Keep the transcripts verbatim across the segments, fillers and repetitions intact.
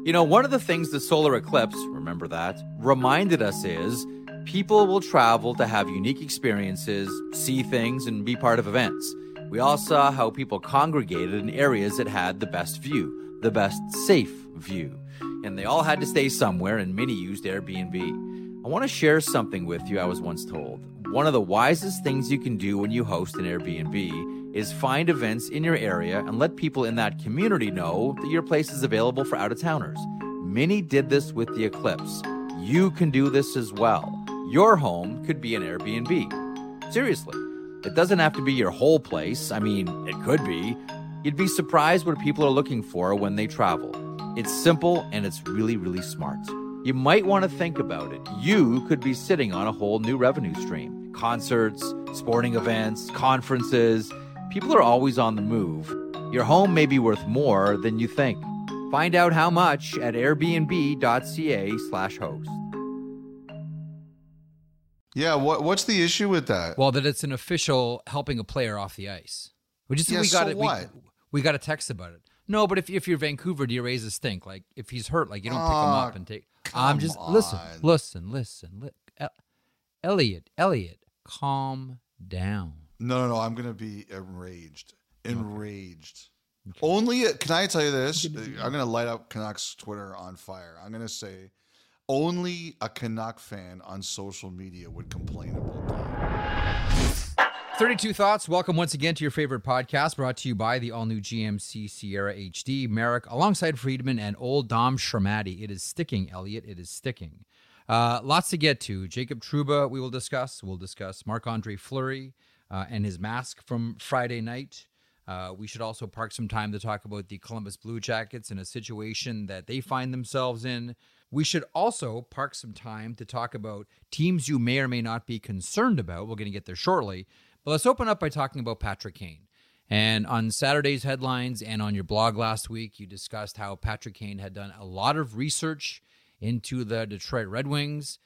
You know, one of the things the solar eclipse, remember that, reminded us is people will travel to have unique experiences, see things, and be part of events. We all saw how people congregated in areas that had the best view, the best safe view. And they all had to stay somewhere, and many used Airbnb. I want to share something with you I was once told. One of the wisest things you can do when you host an Airbnb is find events in your area and let people in that community know that your place is available for out-of-towners. Many did this with the eclipse. You can do this as well. Your home could be an Airbnb. Seriously. It doesn't have to be your whole place. I mean, it could be. You'd be surprised what people are looking for when they travel. It's simple and it's really, really smart. You might want to think about it. You could be sitting on a whole new revenue stream. Concerts, sporting events, conferences. People are always on the move. Your home may be worth more than you think. Find out how much at airbnb.ca slash host. Yeah, what what's the issue with that? Well, that it's an official helping a player off the ice. We just Yeah, we got so it. what? We, we got a text about it. No, but if if you're Vancouver, do you raise a stink? Like if he's hurt, like you don't pick him Ah, up and take. come I'm just listen, on. listen, listen. Li- El- Elliot, Elliot, calm down. No, no, no. I'm going to be enraged. Enraged. Only, can I tell you this? I'm going to light up Canucks Twitter on fire. I'm going to say only a Canuck fan on social media would complain about that. thirty-two Thoughts. Welcome once again to your favorite podcast, brought to you by the all-new G M C Sierra H D. Merrick, alongside Friedman and old Dom Shermatti. It is sticking, Elliot. It is sticking. Uh, lots to get to. Jacob Trouba, we will discuss. We'll discuss Marc-Andre Fleury uh, and his mask from Friday night. Uh, we should also park some time to talk about the Columbus Blue Jackets and a situation that they find themselves in. We should also park some time to talk about teams you may or may not be concerned about. We're going to get there shortly. But let's open up by talking about Patrick Kane. And on Saturday's headlines and on your blog last week, you discussed how Patrick Kane had done a lot of research into the Detroit Red Wings.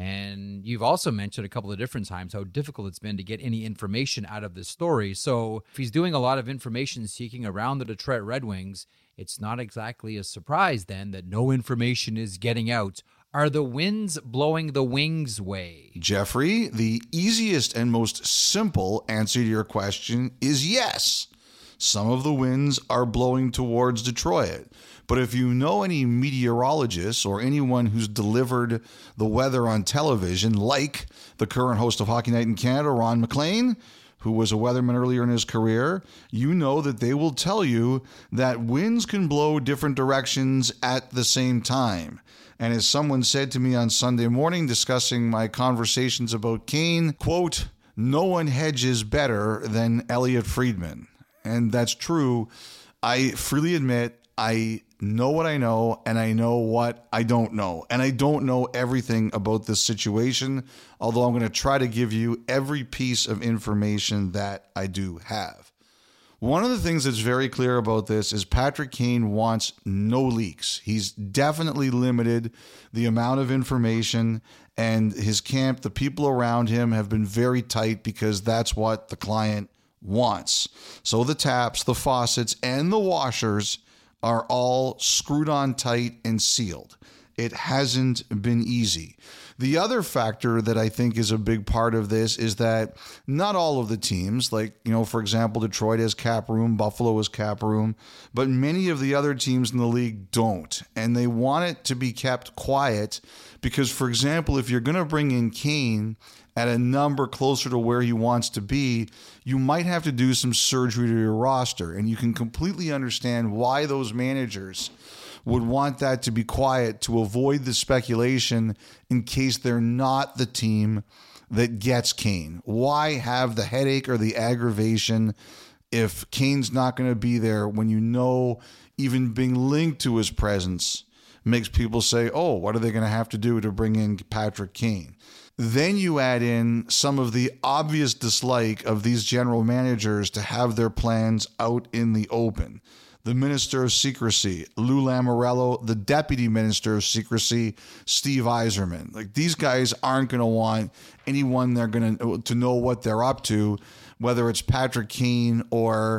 And you've also mentioned a couple of different times how difficult it's been to get any information out of this story. So if he's doing a lot of information seeking around the Detroit Red Wings, it's not exactly a surprise then that no information is getting out. Are the winds blowing the Wings' way? Jeffrey, the easiest and most simple answer to your question is yes. Some of the winds are blowing towards Detroit. But if you know any meteorologists or anyone who's delivered the weather on television, like the current host of Hockey Night in Canada, Ron MacLean, who was a weatherman earlier in his career, you know that they will tell you that winds can blow different directions at the same time. And as someone said to me on Sunday morning discussing my conversations about Kane, quote, no one hedges better than Elliot Friedman. And that's true. I freely admit I know what I know, and I know what I don't know. And I don't know everything about this situation, although I'm going to try to give you every piece of information that I do have. One of the things that's very clear about this is Patrick Kane wants no leaks. He's definitely limited the amount of information, and his camp, the people around him have been very tight because that's what the client wants. So the taps, the faucets, and the washers are all screwed on tight and sealed. It hasn't been easy. The other factor that I think is a big part of this is that not all of the teams, like, you know, for example, Detroit has cap room, Buffalo has cap room, but many of the other teams in the league don't. And they want it to be kept quiet because, for example, if you're going to bring in Kane at a number closer to where he wants to be, you might have to do some surgery to your roster. And you can completely understand why those managers would want that to be quiet to avoid the speculation in case they're not the team that gets Kane. Why have the headache or the aggravation if Kane's not going to be there when you know even being linked to his presence makes people say, oh, what are they going to have to do to bring in Patrick Kane? Then you add in some of the obvious dislike of these general managers to have their plans out in the open. The Minister of Secrecy, Lou Lamoriello, the Deputy Minister of Secrecy, Steve Yzerman. Like, these guys aren't going to want anyone they're going to to know what they're up to, whether it's Patrick Kane or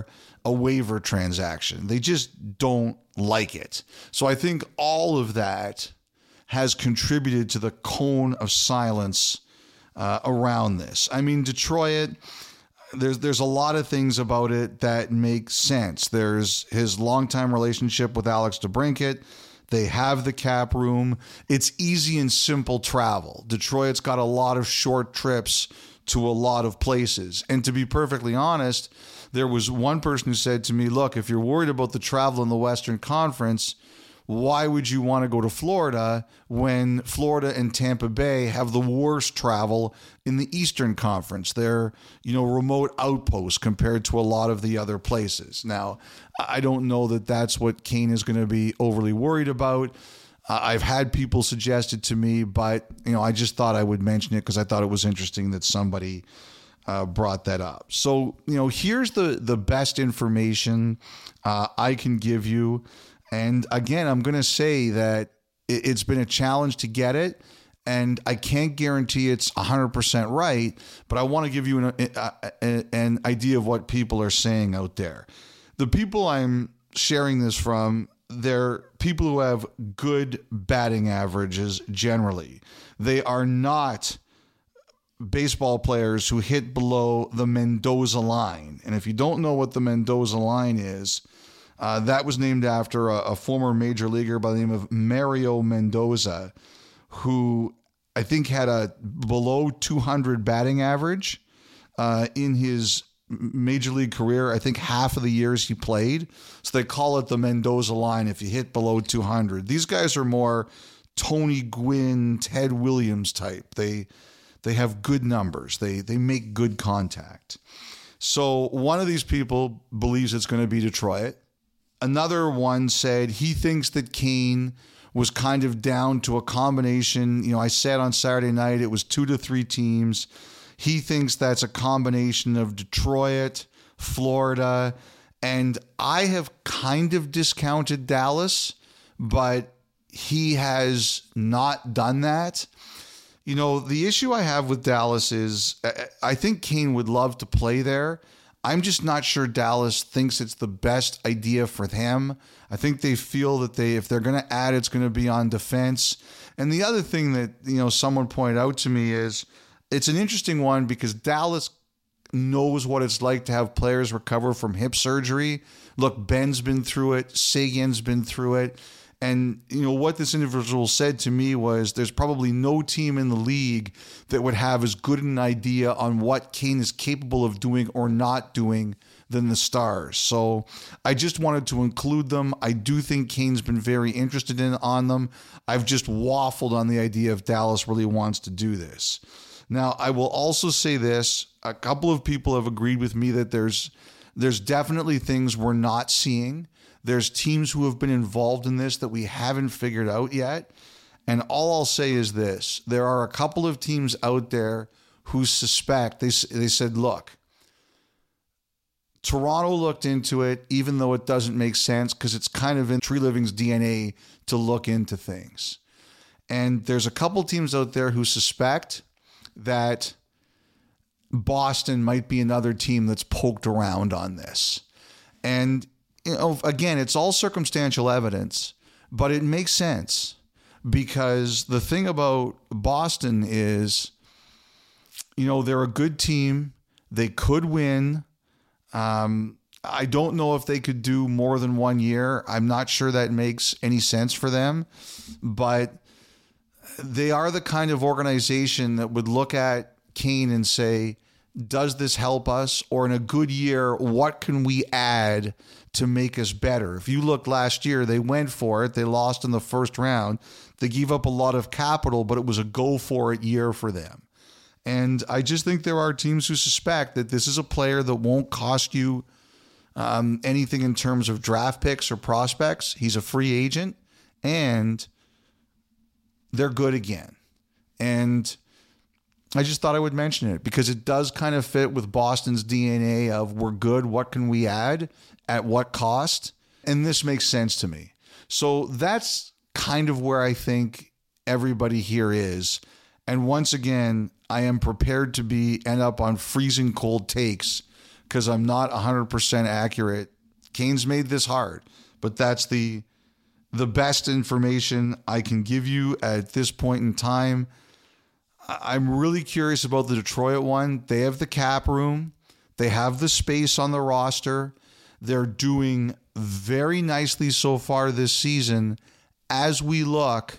a waiver transaction. They just don't like it. So I think all of that has contributed to the cone of silence uh, around this. I mean, Detroit, there's there's a lot of things about it that make sense. There's his longtime relationship with Alex DeBrincat. They have the cap room. It's easy and simple travel. Detroit's got a lot of short trips to a lot of places. And to be perfectly honest, there was one person who said to me, look, if you're worried about the travel in the Western Conference, why would you want to go to Florida when Florida and Tampa Bay have the worst travel in the Eastern Conference? They're, you know, remote outposts compared to a lot of the other places. Now, I don't know that that's what Kane is going to be overly worried about. Uh, I've had people suggest it to me, but, you know, I just thought I would mention it because I thought it was interesting that somebody uh, brought that up. So, you know, here's the, the best information uh, I can give you. And again, I'm going to say that it's been a challenge to get it, and I can't guarantee it's one hundred percent right, but I want to give you an, a, an idea of what people are saying out there. The people I'm sharing this from, they're people who have good batting averages generally. They are not baseball players who hit below the Mendoza line. And if you don't know what the Mendoza line is, Uh, that was named after a, a former major leaguer by the name of Mario Mendoza, who I think had a below two hundred batting average uh, in his major league career. I think half of the years he played. So they call it the Mendoza line if you hit below two hundred. These guys are more Tony Gwynn, Ted Williams type. They they have good numbers. They they make good contact. So one of these people believes it's going to be Detroit. Another one said he thinks that Kane was kind of down to a combination. You know, I said on Saturday night it was two to three teams. He thinks that's a combination of Detroit, Florida, and I have kind of discounted Dallas, but he has not done that. You know, the issue I have with Dallas is I think Kane would love to play there. I'm just not sure Dallas thinks it's the best idea for them. I think they feel that they, if they're going to add, it's going to be on defense. And the other thing that, you know, someone pointed out to me is it's an interesting one because Dallas knows what it's like to have players recover from hip surgery. Look, Ben's been through it. Sagan's been through it. And, you know, what this individual said to me was there's probably no team in the league that would have as good an idea on what Kane is capable of doing or not doing than the Stars. So I just wanted to include them. I do think Kane's been very interested in on them. I've just waffled on the idea if Dallas really wants to do this. Now, I will also say this. A couple of people have agreed with me that there's there's definitely things we're not seeing. There's teams who have been involved in this that we haven't figured out yet. And all I'll say is this. There are a couple of teams out there who suspect, they, they said, look, Toronto looked into it, even though it doesn't make sense because it's kind of in Tree Living's D N A to look into things. And there's a couple teams out there who suspect that Boston might be another team that's poked around on this. And you know, again, it's all circumstantial evidence, but it makes sense because the thing about Boston is, you know, they're a good team. They could win. Um, I don't know if they could do more than one year. I'm not sure that makes any sense for them, but they are the kind of organization that would look at Kane and say, does this help us? Or in a good year, what can we add to make us better? If you look last year, they went for it. They lost in the first round. They gave up a lot of capital, but it was a go for it year for them. And I just think there are teams who suspect that this is a player that won't cost you um, anything in terms of draft picks or prospects. He's a free agent and they're good again. And I just thought I would mention it because it does kind of fit with Boston's D N A of we're good. What can we add at what cost? And this makes sense to me. So that's kind of where I think everybody here is. And once again, I am prepared to be end up on freezing cold takes because I'm not one hundred percent accurate Kane's made this hard, but that's the the best information I can give you at this point in time. I'm really curious about the Detroit one. They have the cap room. They have the space on the roster. They're doing very nicely so far this season. As we look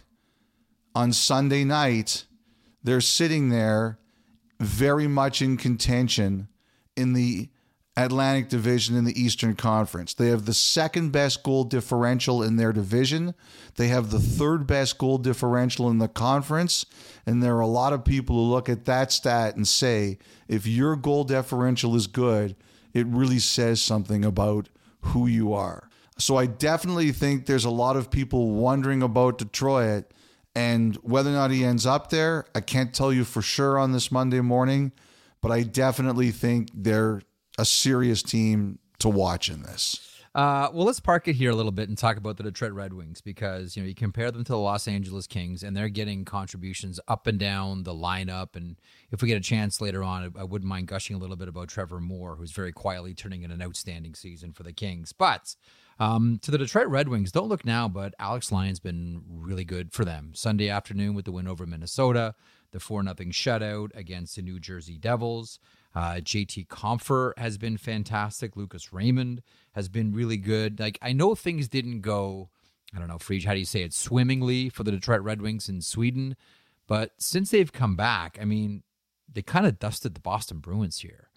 on Sunday night, they're sitting there very much in contention in the Atlantic Division in the Eastern Conference. They have the second best goal differential in their division. They have the third best goal differential in the conference. And there are a lot of people who look at that stat and say, if your goal differential is good, it really says something about who you are. So I definitely think there's a lot of people wondering about Detroit, and whether or not he ends up there, I can't tell you for sure on this Monday morning, but I definitely think they're a serious team to watch in this. Uh, well, let's park it here a little bit and talk about the Detroit Red Wings, because you know you compare them to the Los Angeles Kings, and they're getting contributions up and down the lineup. And if we get a chance later on, I wouldn't mind gushing a little bit about Trevor Moore, who's very quietly turning in an outstanding season for the Kings. But um, to the Detroit Red Wings, don't look now, but Alex Lyon's been really good for them. Sunday afternoon with the win over Minnesota, the four nothing shutout against the New Jersey Devils. Uh, J T Compher has been fantastic. Lucas Raymond has been really good. Like, I know things didn't go, I don't know, Friedge, how do you say it, swimmingly for the Detroit Red Wings in Sweden. But since they've come back, I mean, they kind of dusted the Boston Bruins here.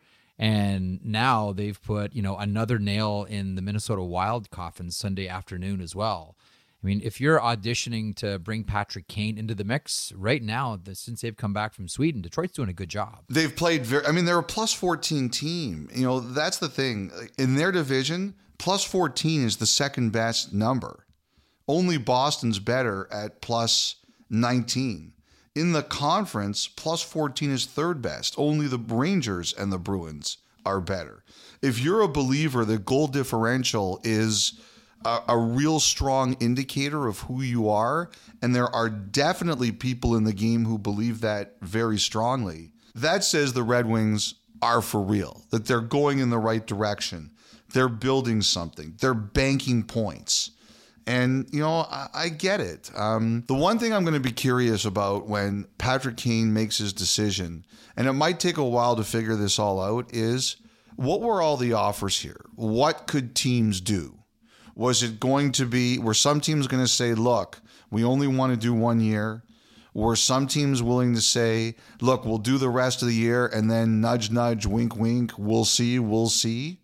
And now they've put, you know, another nail in the Minnesota Wild coffin Sunday afternoon as well. I mean, if you're auditioning to bring Patrick Kane into the mix right now, the, since they've come back from Sweden, Detroit's doing a good job. They've played very, I mean, they're a plus fourteen team. You know, that's the thing. In their division, plus fourteen is the second best number. Only Boston's better at plus nineteen. In the conference, plus fourteen is third best. Only the Rangers and the Bruins are better. If you're a believer that goal differential is A, a real strong indicator of who you are, and there are definitely people in the game who believe that very strongly, that says the Red Wings are for real, that they're going in the right direction. They're building something. They're banking points. And, you know, I, I get it. Um, the one thing I'm going to be curious about when Patrick Kane makes his decision, and it might take a while to figure this all out, is what were all the offers here? What could teams do? Was it going to be, were some teams going to say, look, we only want to do one year? Were some teams willing to say, look, we'll do the rest of the year and then nudge, nudge, wink, wink, we'll see, we'll see?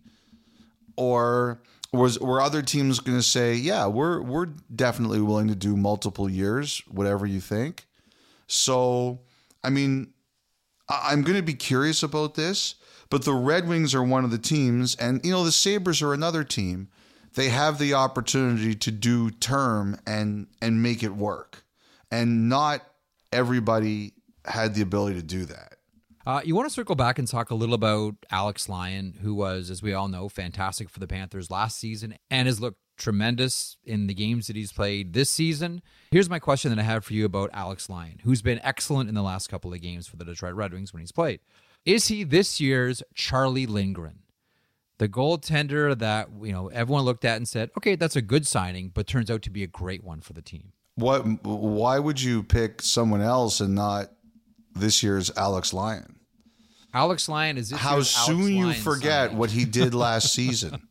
Or was were other teams going to say, yeah, we're we're definitely willing to do multiple years, whatever you think? So, I mean, I'm going to be curious about this, but the Red Wings are one of the teams, and, you know, the Sabres are another team. They have the opportunity to do term and and make it work. And not everybody had the ability to do that. Uh, you want to circle back and talk a little about Alex Lyon, who was, as we all know, fantastic for the Panthers last season and has looked tremendous in the games that he's played this season. Here's my question that I have for you about Alex Lyon, who's been excellent in the last couple of games for the Detroit Red Wings when he's played. Is he this year's Charlie Lindgren? The goaltender that, you know, everyone looked at and said, okay, that's a good signing, but turns out to be a great one for the team. What? Why would you pick someone else and not this year's Alex Lyon? Alex Lyon is this How year's soon Alex you Lyon forget signing. what he did last season.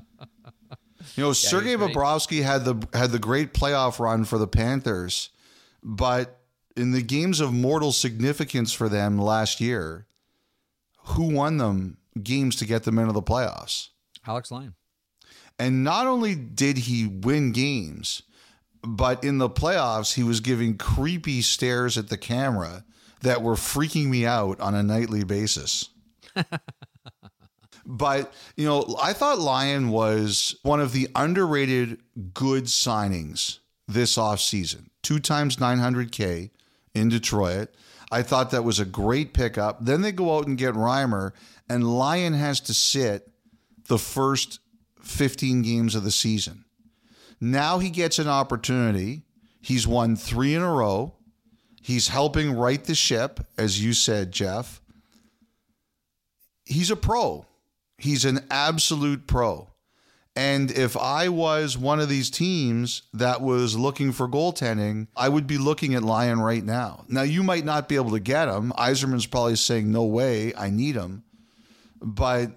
You know, Sergei he's great. Bobrovsky had the had the great playoff run for the Panthers, but in the games of mortal significance for them last year, who won them games to get them into the playoffs? Alex Lyon. And not only did he win games, but in the playoffs, he was giving creepy stares at the camera that were freaking me out on a nightly basis. But, you know, I thought Lyon was one of the underrated good signings this offseason. Two times nine hundred K in Detroit. I thought that was a great pickup. Then they go out and get Reimer, and Lyon has to sit the first fifteen games of the season. Now he gets an opportunity. He's won three in a row. He's helping right the ship, as you said, Jeff. He's a pro. He's an absolute pro. And if I was one of these teams that was looking for goaltending, I would be looking at Lyon right now. Now, you might not be able to get him. Yzerman's probably saying, no way, I need him. But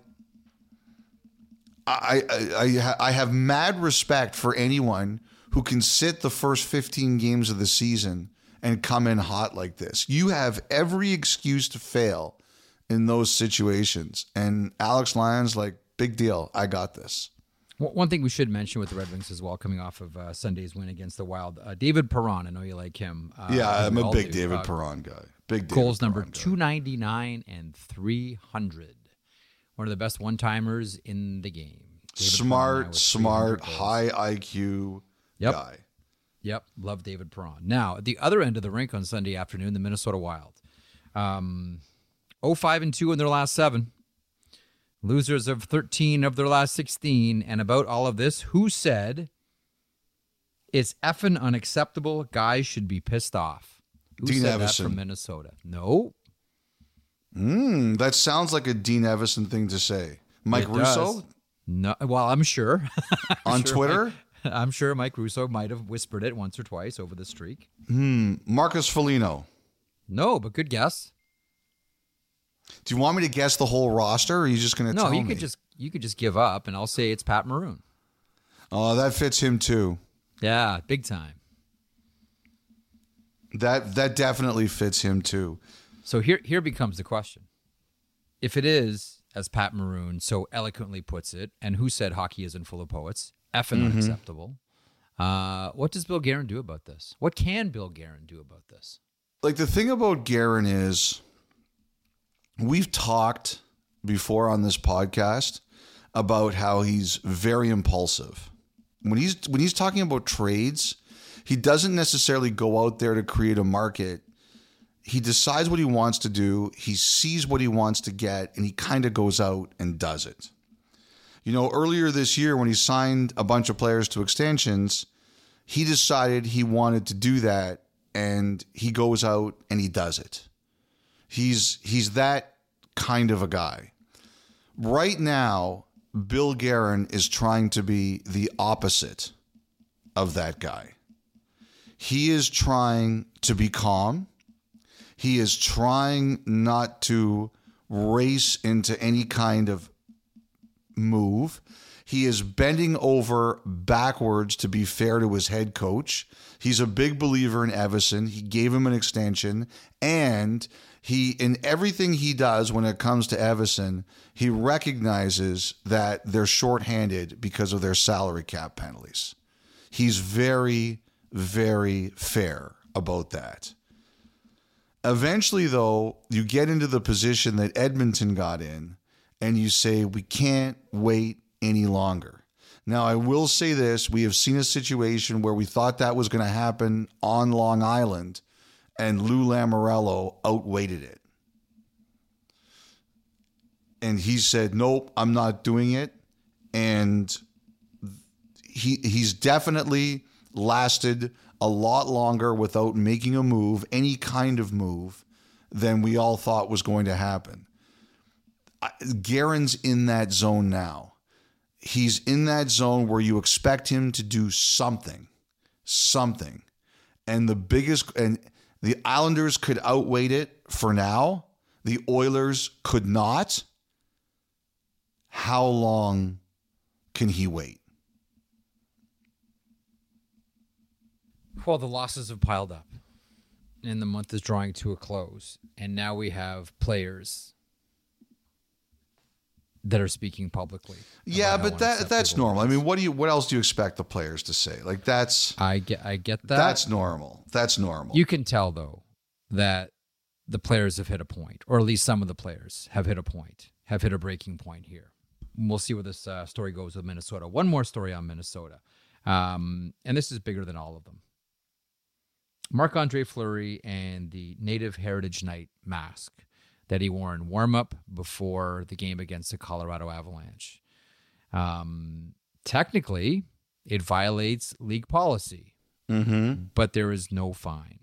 I, I, I, I have mad respect for anyone who can sit the first fifteen games of the season and come in hot like this. You have every excuse to fail in those situations. And Alex Lyon's like, big deal, I got this. One thing we should mention with the Red Wings as well, coming off of uh, Sunday's win against the Wild, uh, David Perron. I know you like him. Uh, yeah, I'm a big do. David uh, Perron guy. Big David goals number Perron guy. two ninety-nine and three hundred. One of the best one-timers in the game. David Smart, smart, high I Q yep. guy. Yep, love David Perron. Now, at the other end of the rink on Sunday afternoon, the Minnesota Wild. Um, oh five and two in their last seven. Losers of thirteen of their last sixteen. And about all of this, who said it's effing unacceptable? Guys should be pissed off. Who Dean said Evison. that from Minnesota? No. Mm, that sounds like a Dean Evison thing to say. Mike It Russo? does. No. Well, I'm sure. I'm On sure Twitter? Mike, I'm sure Mike Russo might have whispered it once or twice over the streak. Hmm. Marcus Foligno. No, but good guess. Do you want me to guess the whole roster, or are you just going to No, tell you me? could just you could just give up, and I'll say it's Pat Maroon. Oh, that fits him too. Yeah, big time. That that definitely fits him too. So here here becomes the question. If it is, as Pat Maroon so eloquently puts it, and who said hockey isn't full of poets, effing Mm-hmm. unacceptable, uh, what does Bill Guerin do about this? What can Bill Guerin do about this? Like, the thing about Guerin is, we've talked before on this podcast about how he's very impulsive. When he's when he's talking about trades, he doesn't necessarily go out there to create a market. He decides what he wants to do, he sees what he wants to get, and he kind of goes out and does it. You know, earlier this year when he signed a bunch of players to extensions, he decided he wanted to do that, and he goes out and he does it. He's he's that kind of a guy. Right now, Bill Guerin is trying to be the opposite of that guy. He is trying to be calm. He is trying not to race into any kind of move. He is bending over backwards to be fair to his head coach. He's a big believer in Evason. He gave him an extension, and he, in everything he does when it comes to Evason, he recognizes that they're shorthanded because of their salary cap penalties. He's very, very fair about that. Eventually, though, you get into the position that Edmonton got in, and you say, we can't wait any longer. Now, I will say this. We have seen a situation where we thought that was going to happen on Long Island, and Lou Lamoriello outweighted it. And he said, nope, I'm not doing it. And he he's definitely lasted a lot longer without making a move, any kind of move, than we all thought was going to happen. Guerin's in that zone now. He's in that zone where you expect him to do something, something. And the biggest, and the Islanders could outweight it for now. The Oilers could not. How long can he wait? Well, the losses have piled up, and the month is drawing to a close. And now we have players that are speaking publicly. Yeah, about how but that that's unacceptable normal. I it is. mean, what do you what else do you expect the players to say? Like that's I get, I get that. that's normal. That's normal. You can tell, though, that the players have hit a point, or at least some of the players have hit a point, have hit a breaking point here. We'll see where this uh, story goes with Minnesota. One more story on Minnesota, um, and this is bigger than all of them. Marc-Andre Fleury and the Native Heritage Night mask that he wore in warm-up before the game against the Colorado Avalanche. Um, technically, it violates league policy, Mm-hmm. but there is no fine.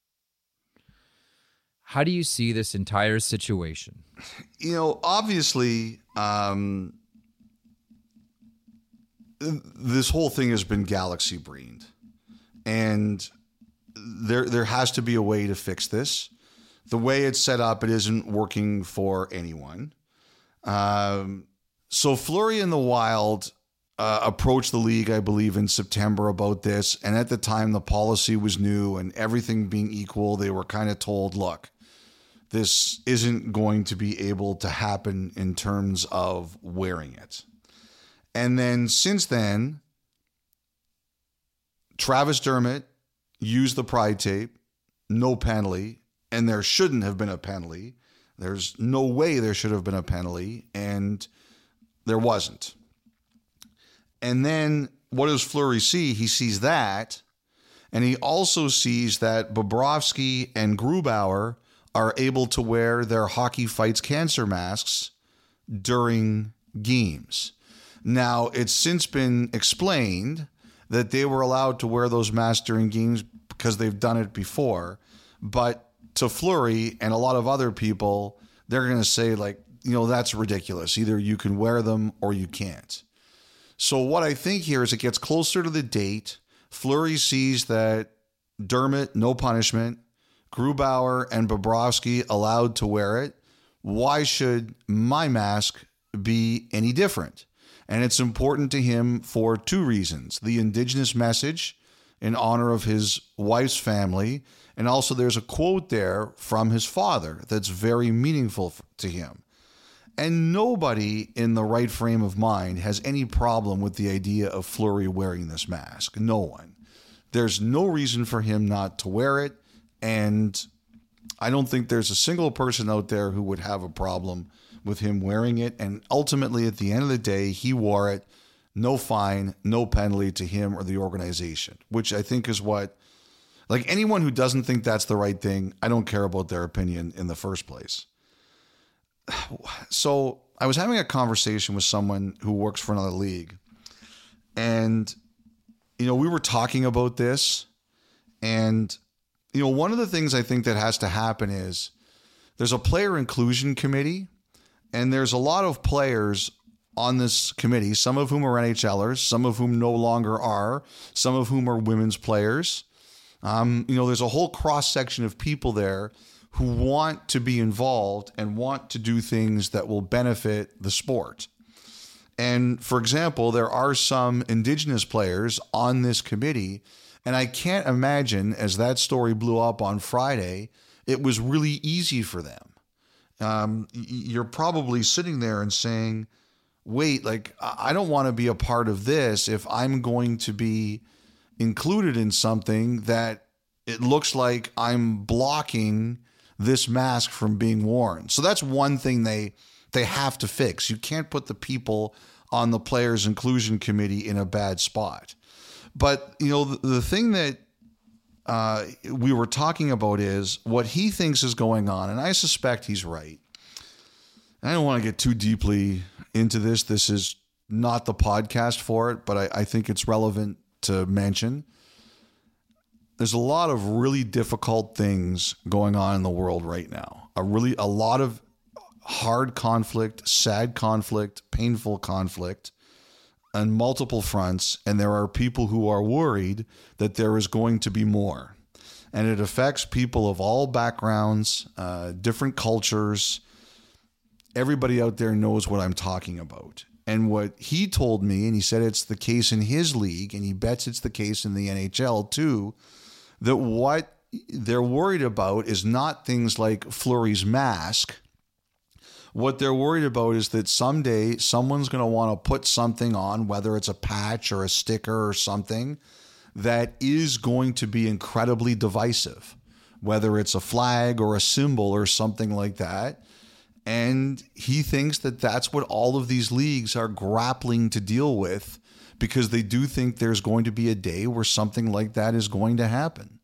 How do you see this entire situation? You know, obviously, um, this whole thing has been galaxy brained, and there there has to be a way to fix this. The way it's set up, it isn't working for anyone. Um, so Fleury in the Wild uh, approached the league, I believe, in September about this. And at the time, the policy was new and everything being equal, they were kind of told, look, this isn't going to be able to happen in terms of wearing it. And then since then, Travis Dermott used the pride tape, no penalty, and there shouldn't have been a penalty. There's no way there should have been a penalty, and there wasn't. And then what does Fleury see? He sees that, and he also sees that Bobrovsky and Grubauer are able to wear their Hockey Fights Cancer masks during games. Now, it's since been explained that they were allowed to wear those masks during games because they've done it before, but to Fleury and a lot of other people, they're going to say, like, you know, that's ridiculous. Either you can wear them or you can't. So what I think here is it gets closer to the date. Fleury sees that Dermott, no punishment. Grubauer and Bobrovsky allowed to wear it. Why should my mask be any different? And it's important to him for two reasons. The Indigenous message in honor of his wife's family. And also there's a quote there from his father that's very meaningful to him. And nobody in the right frame of mind has any problem with the idea of Fleury wearing this mask. No one. There's no reason for him not to wear it. And I don't think there's a single person out there who would have a problem with him wearing it. And ultimately, at the end of the day, he wore it. No fine, no penalty to him or the organization, which I think is what, like, anyone who doesn't think that's the right thing, I don't care about their opinion in the first place. So I was having a conversation with someone who works for another league, and, you know, we were talking about this, and, you know, one of the things I think that has to happen is there's a player inclusion committee, and there's a lot of players on this committee, some of whom are NHLers, some of whom no longer are, some of whom are women's players. Um, you know, there's a whole cross section of people there who want to be involved and want to do things that will benefit the sport. And for example, there are some Indigenous players on this committee, and I can't imagine, as that story blew up on Friday, it was really easy for them. Um, you're probably sitting there and saying, wait, like, I don't want to be a part of this if I'm going to be included in something that it looks like I'm blocking this mask from being worn. So that's one thing they they have to fix. You can't put the people on the players inclusion committee in a bad spot. But, you know, the, the thing that uh, we were talking about is what he thinks is going on, and I suspect he's right. I don't want to get too deeply into this. This is not the podcast for it, but I, I think it's relevant to mention. There's a lot of really difficult things going on in the world right now. A really, a lot of hard conflict, sad conflict, painful conflict on multiple fronts. And there are people who are worried that there is going to be more. And it affects people of all backgrounds, uh, different cultures. Everybody out there knows what I'm talking about. And what he told me, and he said it's the case in his league, and he bets it's the case in the N H L too, that what they're worried about is not things like Fleury's mask. What they're worried about is that someday someone's going to want to put something on, whether it's a patch or a sticker or something, that is going to be incredibly divisive, whether it's a flag or a symbol or something like that. And he thinks that that's what all of these leagues are grappling to deal with, because they do think there's going to be a day where something like that is going to happen.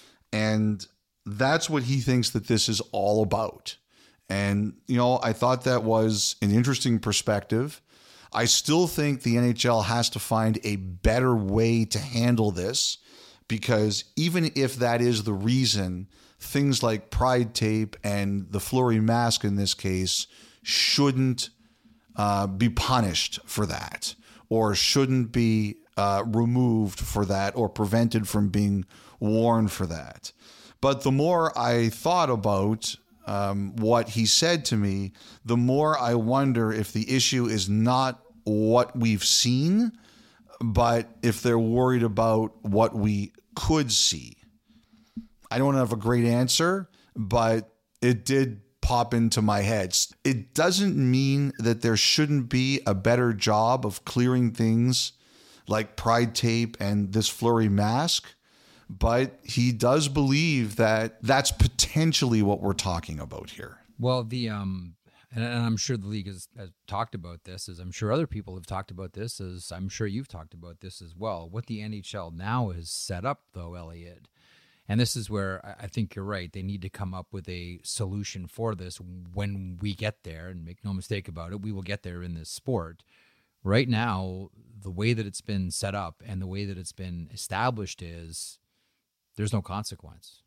And that's what he thinks that this is all about. And, you know, I thought that was an interesting perspective. I still think the N H L has to find a better way to handle this, because even if that is the reason, things like pride tape and the Fleury mask in this case shouldn't uh, be punished for that, or shouldn't be uh, removed for that or prevented from being worn for that. But the more I thought about um, what he said to me, the more I wonder if the issue is not what we've seen, but if they're worried about what we could see. I don't have a great answer, but it did pop into my head. It doesn't mean that there shouldn't be a better job of clearing things like Pride tape and this Fleury mask, but he does believe that that's potentially what we're talking about here. Well, the um, and, and I'm sure the league has, has talked about this, as I'm sure other people have talked about this, as I'm sure you've talked about this as well. What the N H L now has set up, though, Elliot, and this is where I think you're right. They need to come up with a solution for this when we get there, and make no mistake about it, we will get there in this sport. Right now, the way that it's been set up and the way that it's been established is there's no consequence.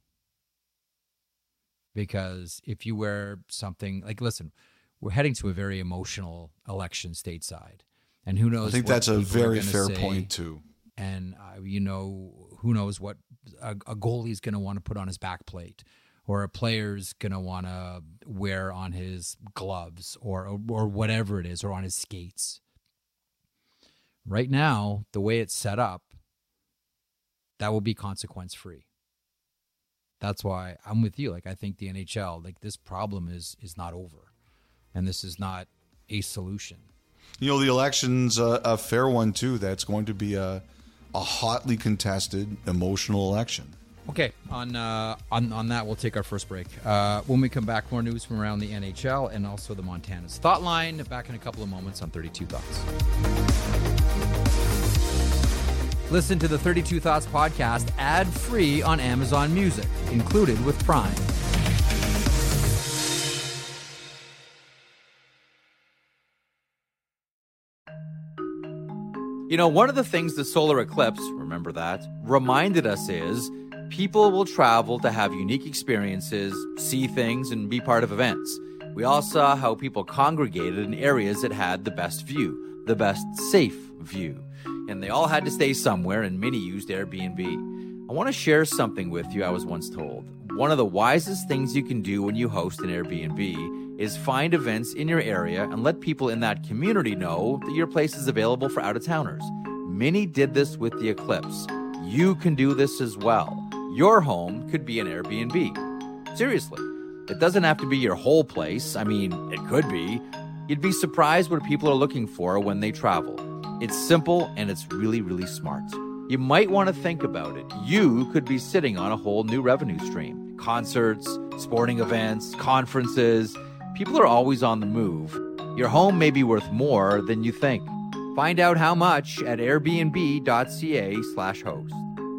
Because if you wear something like, listen, we're heading to a very emotional election stateside, and who knows? I think what that's a very fair say, point too. And uh, you know, who knows what a, a goalie's going to want to put on his back plate, or a player's going to want to wear on his gloves, or, or or whatever it is, or on his skates. Right now, the way it's set up, that will be consequence free. That's why I'm with you. Like, I think the N H L, like, this problem is is not over, and this is not a solution. You know, the election's a, a fair one too. That's going to be a a hotly contested, emotional election. Okay, on uh, on on that, we'll take our first break. Uh, when we come back, more news from around the N H L and also the Montana's Thought Line. Back in a couple of moments on thirty-two Thoughts. Listen to the thirty-two Thoughts podcast ad-free on Amazon Music, included with Prime. You know, one of the things the solar eclipse, remember that, reminded us is people will travel to have unique experiences, see things, and be part of events. We all saw how people congregated in areas that had the best view, the best safe view. And they all had to stay somewhere, and many used Airbnb. I want to share something with you I was once told. One of the wisest things you can do when you host an Airbnb is find events in your area and let people in that community know that your place is available for out-of-towners. Many did this with the eclipse. You can do this as well. Your home could be an Airbnb. Seriously, it doesn't have to be your whole place. I mean, it could be. You'd be surprised what people are looking for when they travel. It's simple and it's really, really smart. You might want to think about it. You could be sitting on a whole new revenue stream. Concerts, sporting events, conferences. People are always on the move. Your home may be worth more than you think. Find out how much at airbnb.ca slash host.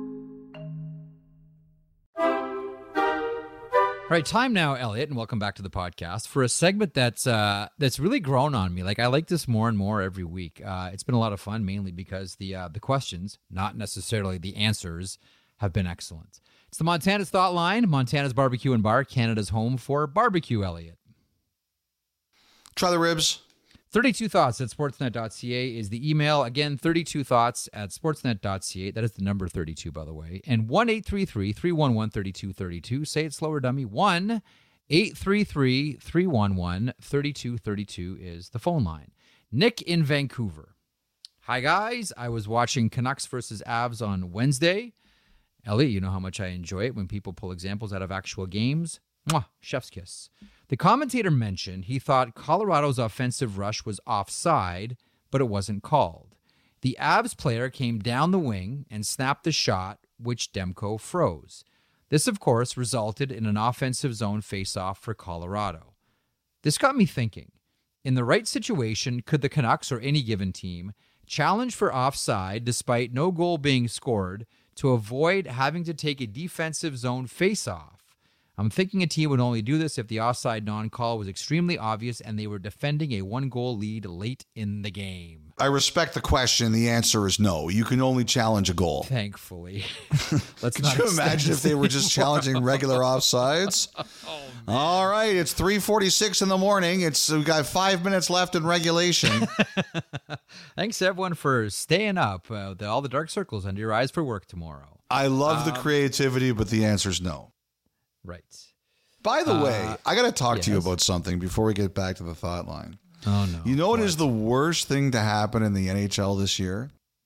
All right, time now, Elliot, and welcome back to the podcast for a segment that's uh, that's really grown on me. Like, I like this more and more every week. Uh, it's been a lot of fun, mainly because the uh, the questions, not necessarily the answers, have been excellent. It's the Montana's Thought Line, Montana's Barbecue and Bar, Canada's home for barbecue, Elliot. Try the ribs. thirty-two thoughts at sportsnet dot c a is the email. Again, thirty-two thoughts at sportsnet dot c a. That is the number thirty-two, by the way. And one eight three three, three one one, three two three two. Say it slower, dummy. one eight three three, three one one, three two three two is the phone line. Nick in Vancouver. Hi, guys. I was watching Canucks versus Avs on Wednesday. Elliot, you know how much I enjoy it when people pull examples out of actual games. Mwah, chef's kiss. The commentator mentioned he thought Colorado's offensive rush was offside, but it wasn't called. The Avs player came down the wing and snapped the shot, which Demko froze. This, of course, resulted in an offensive zone faceoff for Colorado. This got me thinking. In the right situation, could the Canucks or any given team challenge for offside despite no goal being scored to avoid having to take a defensive zone faceoff? I'm thinking a team would only do this if the offside non-call was extremely obvious and they were defending a one-goal lead late in the game. I respect the question. The answer is no. You can only challenge a goal. Thankfully. Let's Could not you imagine if they were just challenging regular offsides? Oh, All right, it's three forty-six in the morning. It's we got five minutes left in regulation. Thanks everyone for staying up. Uh, the, all the dark circles under your eyes for work tomorrow. I love um, the creativity, but the answer's no. Right. By the uh, way, I got to talk yes. to you about something before we get back to the thought line. Oh no! You know what, what is the worst thing to happen in the N H L this year?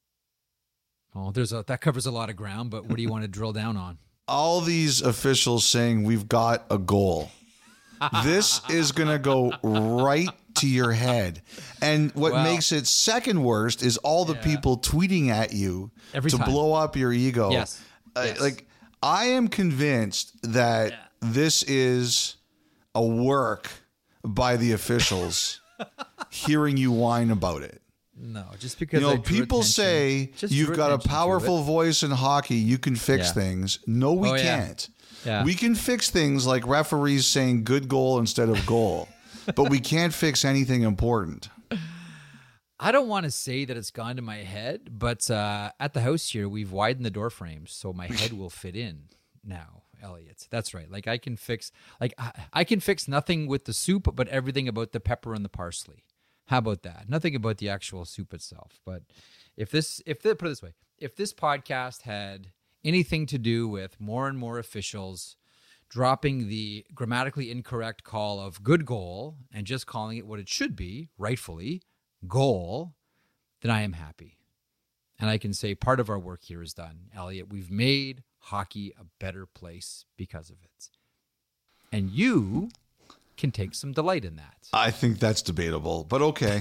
Oh, there's a that covers a lot of ground. But what do you want to drill down on? All these officials saying we've got a goal. This is going to go right to your head. And what well, makes it second worst is all the yeah. people tweeting at you Every to time. blow up your ego. Yes. Uh, yes. Like, I am convinced that Yeah. this is a work by the officials hearing you whine about it. No, just because You know, I drew people attention- say just you've drew got a attention to powerful it. voice in hockey. You can fix Yeah. things. No, we Oh, yeah. can't. Yeah. We can fix things like referees saying good goal instead of goal, but we can't fix anything important. I don't want to say that it's gone to my head, but uh, at the house here, we've widened the door frames so my head will fit in now, Elliot. That's right. Like I can fix, like I, I can fix nothing with the soup, but everything about the pepper and the parsley. How about that? Nothing about the actual soup itself. But if this, if the, put it this way, if this podcast had anything to do with more and more officials dropping the grammatically incorrect call of good goal and just calling it what it should be, rightfully, goal, then I am happy. And I can say part of our work here is done. Elliot, we've made hockey a better place because of it. And you can take some delight in that. I think that's debatable, but okay.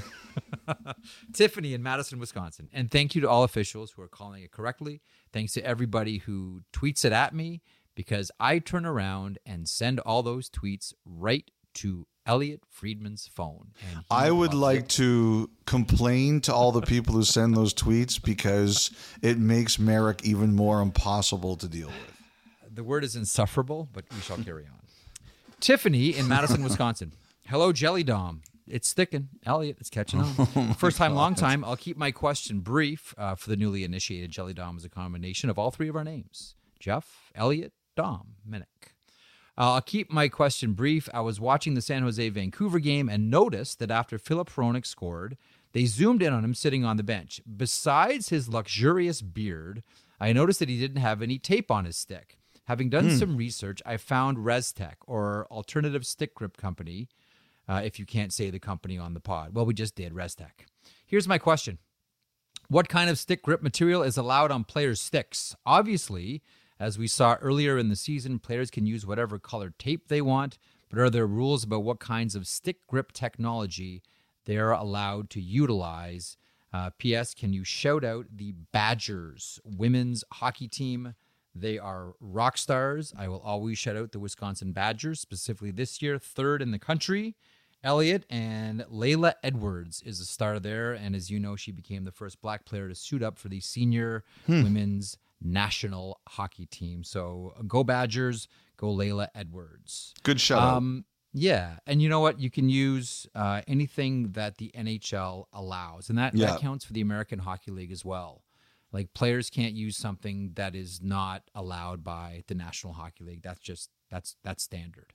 Tiffany in Madison, Wisconsin. And thank you to all officials who are calling it correctly. Thanks to everybody who tweets it at me, because I turn around and send all those tweets right to Elliot Friedman's phone. And he I would loves like it. to complain to all the people who send those tweets because it makes Merrick even more impossible to deal with. The word is insufferable, but we shall carry on. Tiffany in Madison, Wisconsin. Hello, Jelly Dom. It's sticking. Elliot, it's catching on. First time, long time. I'll keep my question brief. Uh, for the newly initiated, Jelly Dom is a combination of all three of our names. Jeff, Elliot, Dom, Minnick. Uh, I'll keep my question brief. I was watching the San Jose Vancouver game and noticed that after Philip Hronek scored, they zoomed in on him sitting on the bench. Besides his luxurious beard, I noticed that he didn't have any tape on his stick. Having done Hmm. some research, I found ResTech, or Alternative Stick Grip Company, uh, if you can't say the company on the pod. Well, we just did, ResTech. Here's my question. What kind of stick grip material is allowed on players' sticks? Obviously, as we saw earlier in the season, players can use whatever colored tape they want, but are there rules about what kinds of stick grip technology they're allowed to utilize? Uh, P S. Can you shout out the Badgers women's hockey team? They are rock stars. I will always shout out the Wisconsin Badgers, specifically this year, third in the country. Elliot and Layla Edwards is a star there, and as you know, she became the first black player to suit up for the senior Hmm. women's national hockey team. So uh, go Badgers, go Layla Edwards. Good shout out. Um, yeah, and you know what? You can use uh, anything that the N H L allows, and that, Yeah. that counts for the American Hockey League as well. Like players can't use something that is not allowed by the National Hockey League. That's just that's that's standard.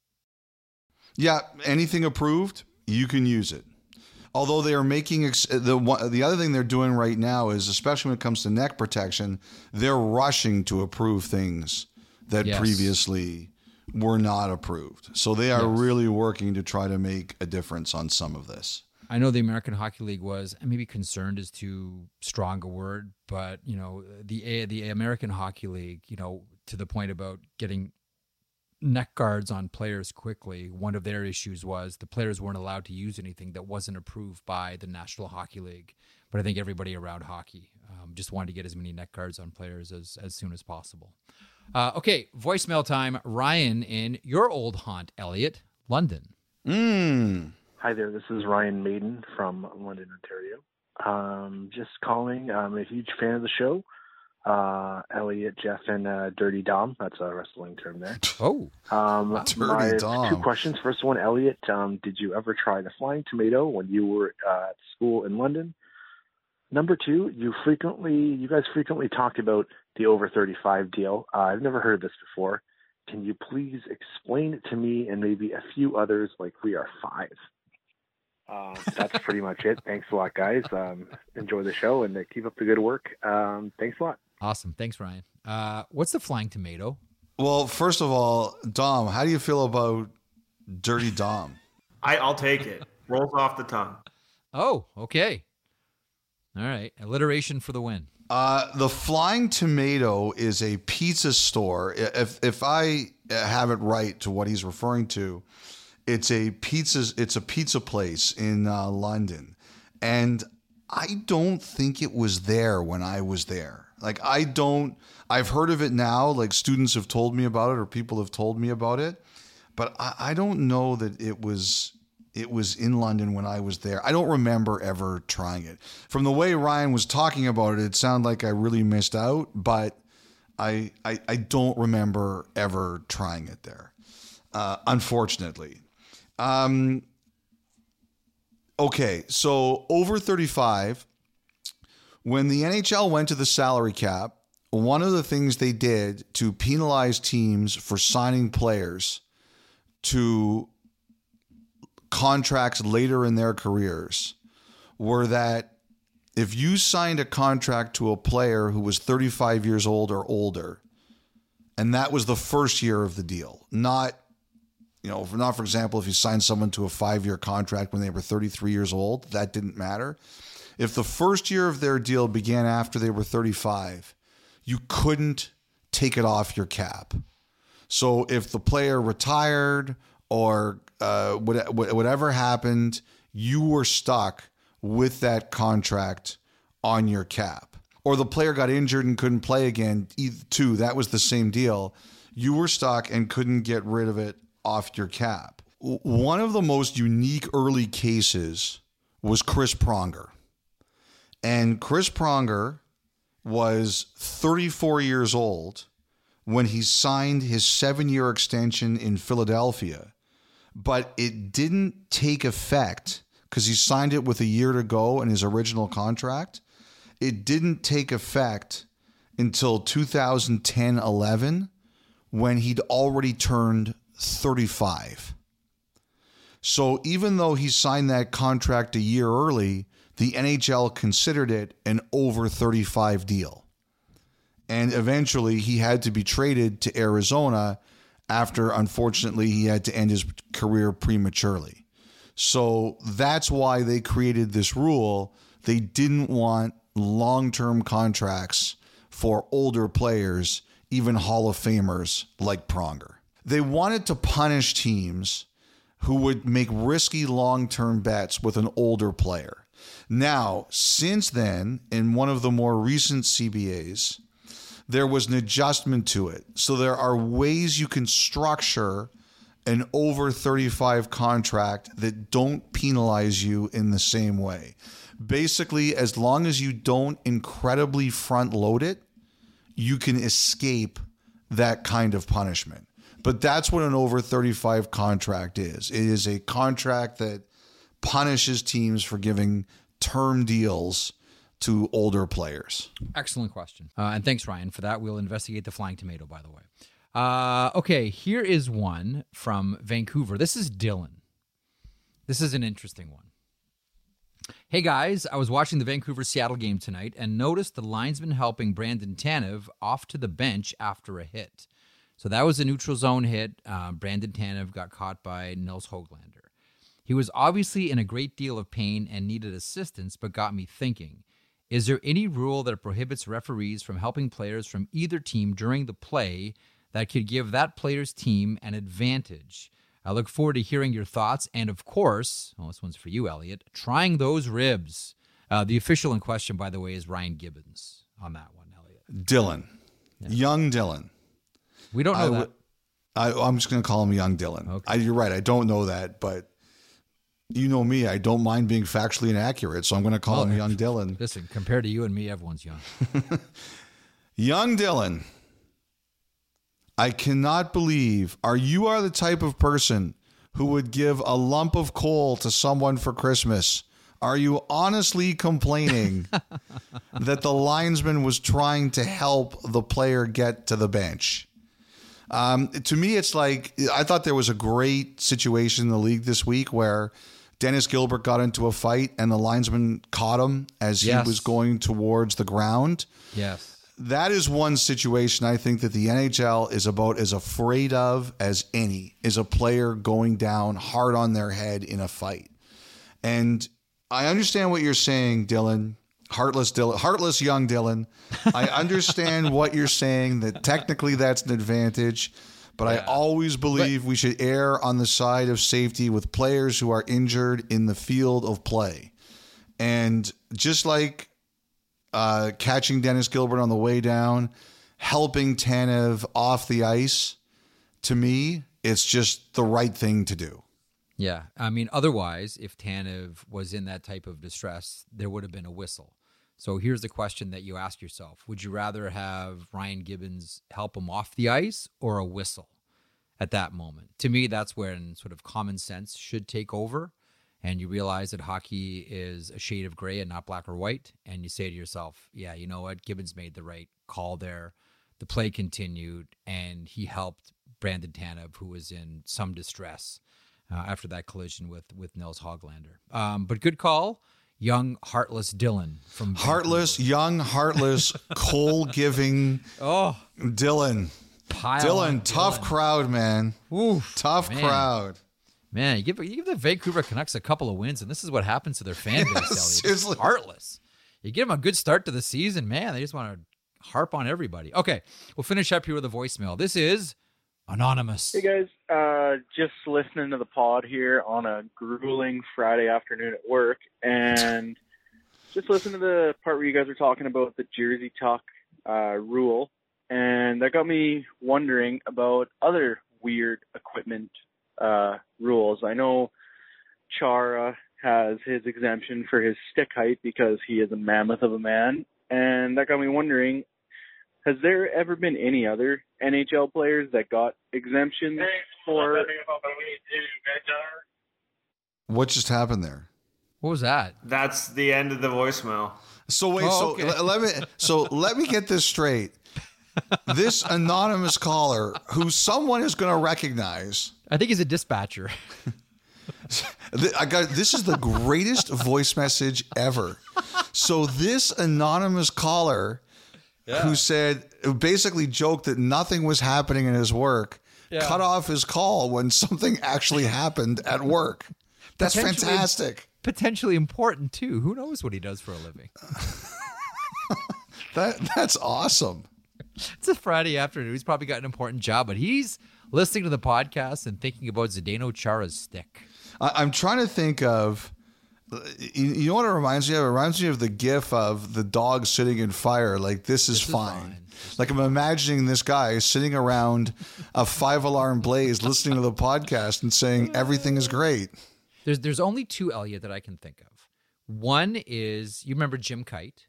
Yeah, anything approved, you can use it. Although they are making ex- the one, the other thing they're doing right now is, especially when it comes to neck protection, they're rushing to approve things that Yes. previously were not approved. So they are Yes. really working to try to make a difference on some of this. I know the American Hockey League was, and maybe concerned is too strong a word, but you know the the American Hockey League, you know, to the point about getting neck guards on players quickly. One of their issues was the players weren't allowed to use anything that wasn't approved by the National Hockey League. But I think everybody around hockey um, just wanted to get as many neck guards on players as as soon as possible. Uh, okay, voicemail time. Ryan in your old haunt, Elliot, London. Mm. Hi there, this is Ryan Maiden from London, Ontario. Um, just calling. I'm a huge fan of the show. Uh, Elliot, Jeff, and uh, Dirty Dom. That's a wrestling term there. Oh, Um, Dirty my Dom. two questions. First one, Elliot, um, did you ever try the flying tomato when you were uh, at school in London? Number two, you frequently, you guys frequently talked about the over thirty-five deal. Uh, I've never heard of this before. Can you please explain it to me and maybe a few others like we are five? Uh, that's pretty much it. Thanks a lot, guys. Um, enjoy the show and uh, keep up the good work. Um, thanks a lot. Awesome. Thanks, Ryan. Uh, what's the Flying Tomato? Well, first of all, Dom, how do you feel about Dirty Dom? I, I'll take it. Rolls off the tongue. Oh, okay. All right. Alliteration for the win. Uh, the Flying Tomato is a pizza store. If if I have it right to what he's referring to, it's a pizza. It's a pizza place in uh, London, and I don't think it was there when I was there. Like I don't. I've heard of it now. Like students have told me about it, or people have told me about it, but I, I don't know that it was. It was in London when I was there. I don't remember ever trying it. From the way Ryan was talking about it, it sounded like I really missed out, but I I, I don't remember ever trying it there, uh, unfortunately. Um, okay, so over thirty-five, when the N H L went to the salary cap, one of the things they did to penalize teams for signing players to contracts later in their careers were that if you signed a contract to a player who was thirty-five years old or older, and that was the first year of the deal, not, you know, not for example, if you signed someone to a five-year contract when they were thirty-three years old, that didn't matter. If the first year of their deal began after they were thirty-five, you couldn't take it off your cap. So if the player retired or uh, whatever happened, you were stuck with that contract on your cap. Or the player got injured and couldn't play again, too. That was the same deal. You were stuck and couldn't get rid of it off your cap. One of the most unique early cases was Chris Pronger. And Chris Pronger was thirty-four years old when he signed his seven-year extension in Philadelphia. But it didn't take effect because he signed it with a year to go in his original contract. It didn't take effect until two thousand ten eleven when he'd already turned thirty-five. So even though he signed that contract a year early, the N H L considered it an over thirty-five deal. And eventually he had to be traded to Arizona after, unfortunately, he had to end his career prematurely. So that's why they created this rule. They didn't want long-term contracts for older players, even Hall of Famers like Pronger. They wanted to punish teams who would make risky long-term bets with an older player. Now, since then, in one of the more recent C B As, there was an adjustment to it. So there are ways you can structure an over thirty-five contract that don't penalize you in the same way. Basically, as long as you don't incredibly front load it, you can escape that kind of punishment. But that's what an over thirty-five contract is. It is a contract that punishes teams for giving term deals to older players. Excellent question. Uh, and thanks, Ryan, for that. We'll investigate the Flying Tomato, by the way. Uh, okay, here is one from Vancouver. This is Dylan. This is an interesting one. Hey, guys, I was watching the Vancouver-Seattle game tonight and noticed the linesman helping Brandon Tanev off to the bench after a hit. So that was a neutral zone hit. Uh, Brandon Tanev got caught by Nils Höglander. He was obviously in a great deal of pain and needed assistance, but got me thinking. Is there any rule that prohibits referees from helping players from either team during the play that could give that player's team an advantage? I look forward to hearing your thoughts. And of course, well, this one's for you, Elliot, trying those ribs. Uh, the official in question, by the way, is Ryan Gibbons on that one, Elliot. Dylan. Yeah. Young Dylan. We don't know I that. W- I, I'm just going to call him Young Dylan. Okay. I, you're right. I don't know that, but you know me. I don't mind being factually inaccurate, so I'm going to call well, him Young Dylan. Listen, compared to you and me, everyone's young. Young Dylan. I cannot believe, are you are the type of person who would give a lump of coal to someone for Christmas? Are you honestly complaining that the linesman was trying to help the player get to the bench? Um, to me, it's like I thought there was a great situation in the league this week where Dennis Gilbert got into a fight and the linesman caught him as Yes. he was going towards the ground. Yes. That is one situation I think that the N H L is about as afraid of as any, is a player going down hard on their head in a fight. And I understand what you're saying, Dylan. Heartless Dylan, heartless young Dylan. I understand what you're saying, that technically that's an advantage, but I always believe we should err on the side of safety with players who are injured in the field of play. And just like uh, catching Dennis Gilbert on the way down, helping Tanev off the ice, to me, it's just the right thing to do. Yeah. I mean, otherwise, if Tanev was in that type of distress, there would have been a whistle. So here's the question that you ask yourself. Would you rather have Ryan Gibbons help him off the ice or a whistle at that moment? To me, that's when sort of common sense should take over, and you realize that hockey is a shade of gray and not black or white, and you say to yourself, yeah, you know what? Gibbons made the right call there. The play continued, and he helped Brandon Tanev, who was in some distress uh, after that collision with, with Nils Hoglander. Um, but good call. Young, heartless Dylan from Heartless, young, heartless, coal-giving oh Dylan. pile Dylan, on tough Dylan. crowd, man. Oof, Tough man. crowd. Man, you give you give the Vancouver Canucks a couple of wins, and this is what happens to their fan base. Elliot. seriously. It's heartless. You give them a good start to the season, man. They just want to harp on everybody. Okay, we'll finish up here with a voicemail. This is Anonymous. Hey guys, uh, just listening to the pod here on a grueling Friday afternoon at work, and just listen to the part where you guys were talking about the Jersey Tuck uh, rule, and that got me wondering about other weird equipment uh, rules. I know Chara has his exemption for his stick height because he is a mammoth of a man, and that got me wondering, has there ever been any other N H L players that got exemptions for... What just happened there? What was that? That's the end of the voicemail. So wait, Oh, so okay. le- let me so let me get this straight. This anonymous caller, who someone is going to recognize, I think he's a dispatcher. th- I got this is the greatest voice message ever. So this anonymous caller, who said who basically joked that nothing was happening in his work, Yeah. cut off his call when something actually happened at work. That's Potentially- fantastic. Potentially important too. Who knows what he does for a living? That that's awesome. It's a Friday afternoon. He's probably got an important job, but he's listening to the podcast and thinking about Zdeno Chara's stick. I, I'm trying to think of, you, you know what it reminds me of? It reminds me of the gif of the dog sitting in fire. Like, this is This is fine. fine. Like, I'm imagining this guy sitting around a five alarm blaze listening to the podcast and saying everything is great. There's there's only two, Elliot, that I can think of. One is, you remember Jim Kite?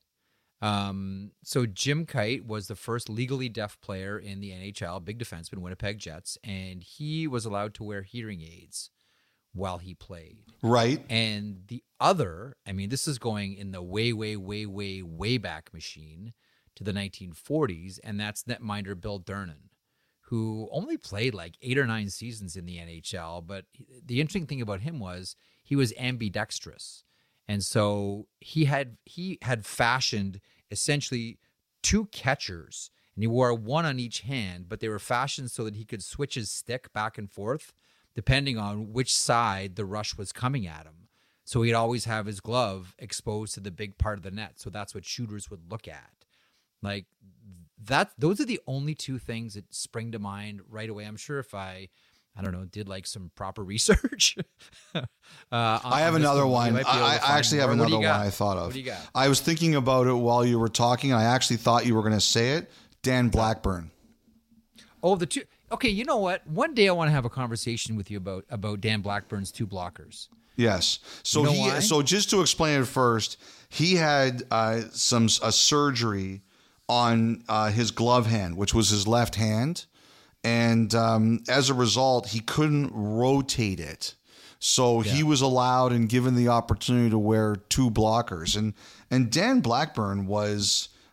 Um, so Jim Kite was the first legally deaf player in the N H L, big defenseman, Winnipeg Jets, and he was allowed to wear hearing aids while he played. Right? And the other, I mean, this is going in the way, way, way, way, way back machine to the nineteen forties, and that's netminder Bill Durnan, who only played like eight or nine seasons in the N H L. But the interesting thing about him was he was ambidextrous. And so he had he had fashioned essentially two catchers, and he wore one on each hand, but they were fashioned so that he could switch his stick back and forth depending on which side the rush was coming at him. So he'd always have his glove exposed to the big part of the net. So that's what shooters would look at. Like that, those are the only two things that spring to mind right away. I'm sure if I, I don't know, did like some proper research. uh, I have another one. I, I actually have another one I thought of. What do you got? I was thinking about it while you were talking, and I actually thought you were going to say it. Dan Blackburn. Oh, the two. Okay, you know what? One day I want to have a conversation with you about about Dan Blackburn's two blockers. Yes. So You know he. why? So just to explain it first, he had uh, some a surgery on uh, his glove hand, which was his left hand, and um, as a result, he couldn't rotate it. So he was allowed and given the opportunity to wear two blockers, and and Dan Blackburn was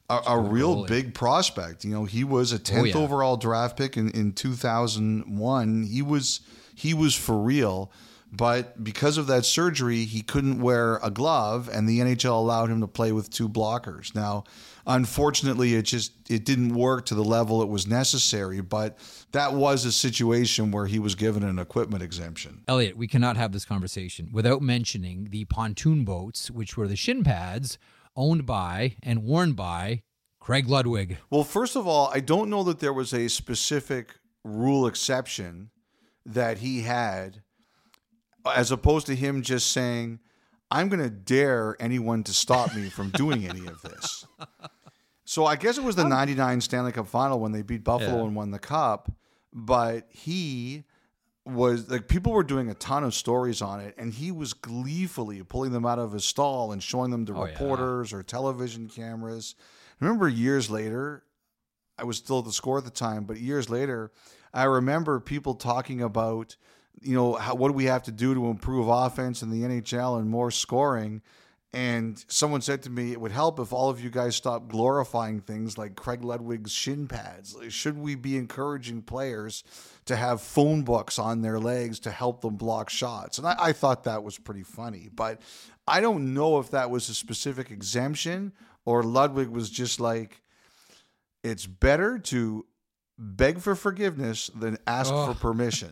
a, a real goalie. big prospect. You know, he was a tenth yeah. overall draft pick in, in two thousand one. He was he was for real, but because of that surgery, he couldn't wear a glove, and the N H L allowed him to play with two blockers. Now, unfortunately, it just it didn't work to the level it was necessary, but that was a situation where he was given an equipment exemption. Elliot, we cannot have this conversation without mentioning the pontoon boats, which were the shin pads owned by and worn by Craig Ludwig. Well, first of all, I don't know that there was a specific rule exception that he had, as opposed to him just saying, I'm going to dare anyone to stop me from doing any of this. So I guess it was the ninety-nine Stanley Cup final when they beat Buffalo Yeah. and won the cup, but he was like, people were doing a ton of stories on it, and he was gleefully pulling them out of his stall and showing them to Oh, yeah. reporters or television cameras. I remember years later, I was still at the Score at the time, but years later, I remember people talking about, you know, how, what do we have to do to improve offense in the N H L and more scoring? And someone said to me, it would help if all of you guys stopped glorifying things like Craig Ludwig's shin pads. Should we be encouraging players to have phone books on their legs to help them block shots? And I, I thought that was pretty funny, but I don't know if that was a specific exemption or Ludwig was just like, it's better to beg for forgiveness than ask Oh. for permission.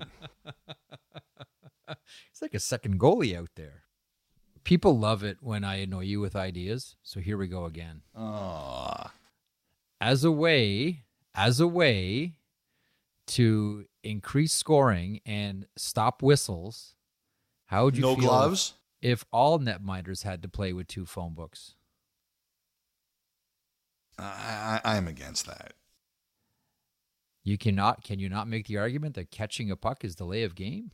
It's like a second goalie out there. People love it when I annoy you with ideas. So here we go again. Oh. As a way, as a way to increase scoring and stop whistles, how would you No feel gloves? if all netminders had to play with two phone books? I, I, I'm against that. You cannot. Can you not make the argument that catching a puck is delay of game?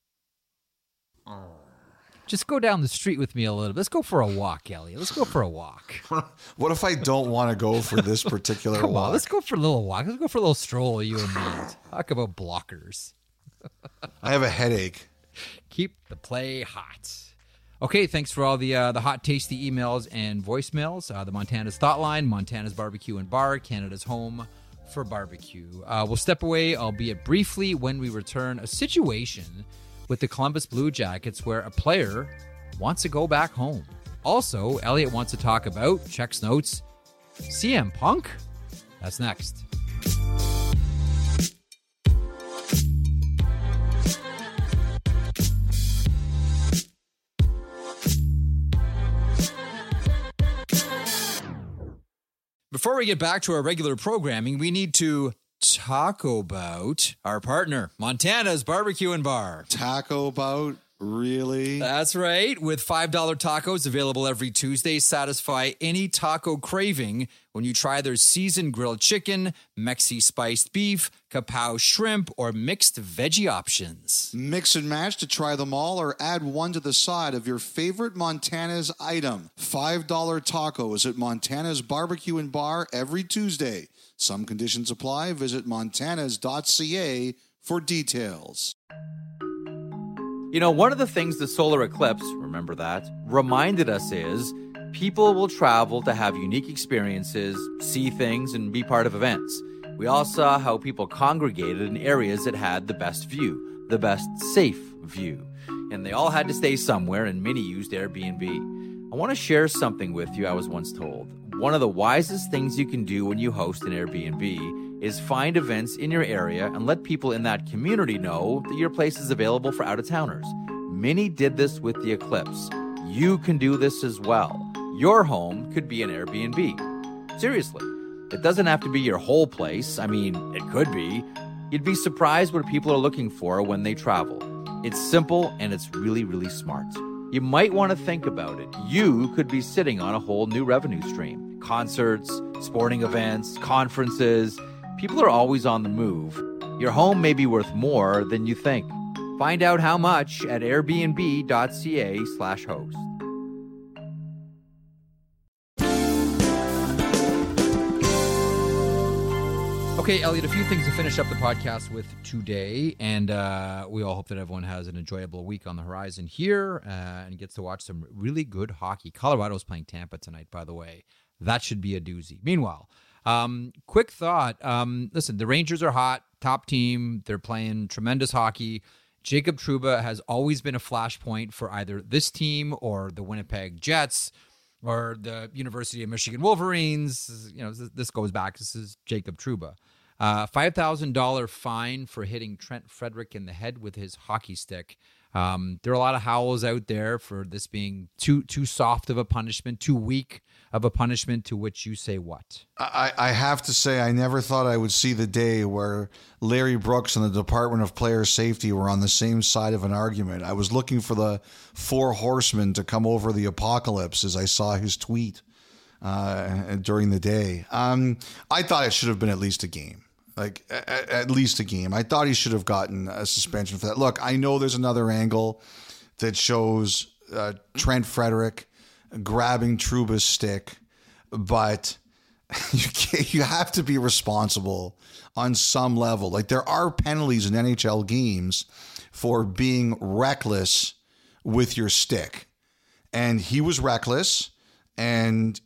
Just go down the street with me a little bit. Let's go for a walk, Elliot. Let's go for a walk. What if I don't want to go for this particular Come walk? on, let's go for a little walk. Let's go for a little stroll, you and me. Talk about blockers. I have a headache. Keep the play hot. Okay, thanks for all the uh, the hot, tasty emails and voicemails. Uh, the Montana's Thought Line, Montana's Barbecue and Bar, Canada's home for barbecue. Uh, we'll step away, albeit briefly, when we return. A situation with the Columbus Blue Jackets where a player wants to go back home. Also, Elliot wants to talk about, checks notes, C M Punk? That's next. Before we get back to our regular programming, we need to talk about our partner, Montana's Barbecue and Bar. Taco bout? Really? That's right. With five dollar tacos available every Tuesday, satisfy any taco craving when you try their seasoned grilled chicken, Mexi spiced beef, kapow shrimp, or mixed veggie options. Mix and match to try them all or add one to the side of your favorite Montana's item. five dollar tacos at Montana's Barbecue and Bar every Tuesday. Some conditions apply. Visit montanas dot c a for details. You know, one of the things the solar eclipse, remember that, reminded us is people will travel to have unique experiences, see things, and be part of events. We all saw how people congregated in areas that had the best view, the best safe view. And they all had to stay somewhere, and many used Airbnb. I want to share something with you I was once told. One of the wisest things you can do when you host an Airbnb is find events in your area and let people in that community know that your place is available for out-of-towners. Many did this with the Eclipse. You can do this as well. Your home could be an Airbnb. Seriously, it doesn't have to be your whole place. I mean, it could be. You'd be surprised what people are looking for when they travel. It's simple and it's really, really smart. You might want to think about it. You could be sitting on a whole new revenue stream. Concerts, sporting events, conferences. People are always on the move. Your home may be worth more than you think. Find out how much at airbnb dot c a slash host. Okay, Elliot, a few things to finish up the podcast with today, and uh, we all hope that everyone has an enjoyable week on the horizon here uh, and gets to watch some really good hockey. Colorado's playing Tampa tonight, by the way. That should be a doozy. Meanwhile, um, quick thought. Um, listen, the Rangers are hot, top team. They're playing tremendous hockey. Jacob Trouba has always been a flashpoint for either this team or the Winnipeg Jets or the University of Michigan Wolverines. You know, this goes back. This is Jacob Trouba. Uh, five thousand dollars fine for hitting Trent Frederic in the head with his hockey stick. Um, there are a lot of howls out there for this being too too soft of a punishment, too weak of a punishment, to which you say what? I, I have to say, I never thought I would see the day where Larry Brooks and the Department of Player Safety were on the same side of an argument. I was looking for the four horsemen to come over the apocalypse as I saw his tweet uh, during the day. Um, I thought it should have been at least a game. Like, at, at least a game. I thought he should have gotten a suspension for that. Look, I know there's another angle that shows uh, Trent Frederic grabbing Trouba's stick, but you can't, you have to be responsible on some level. Like, there are penalties in N H L games for being reckless with your stick. And he was reckless, and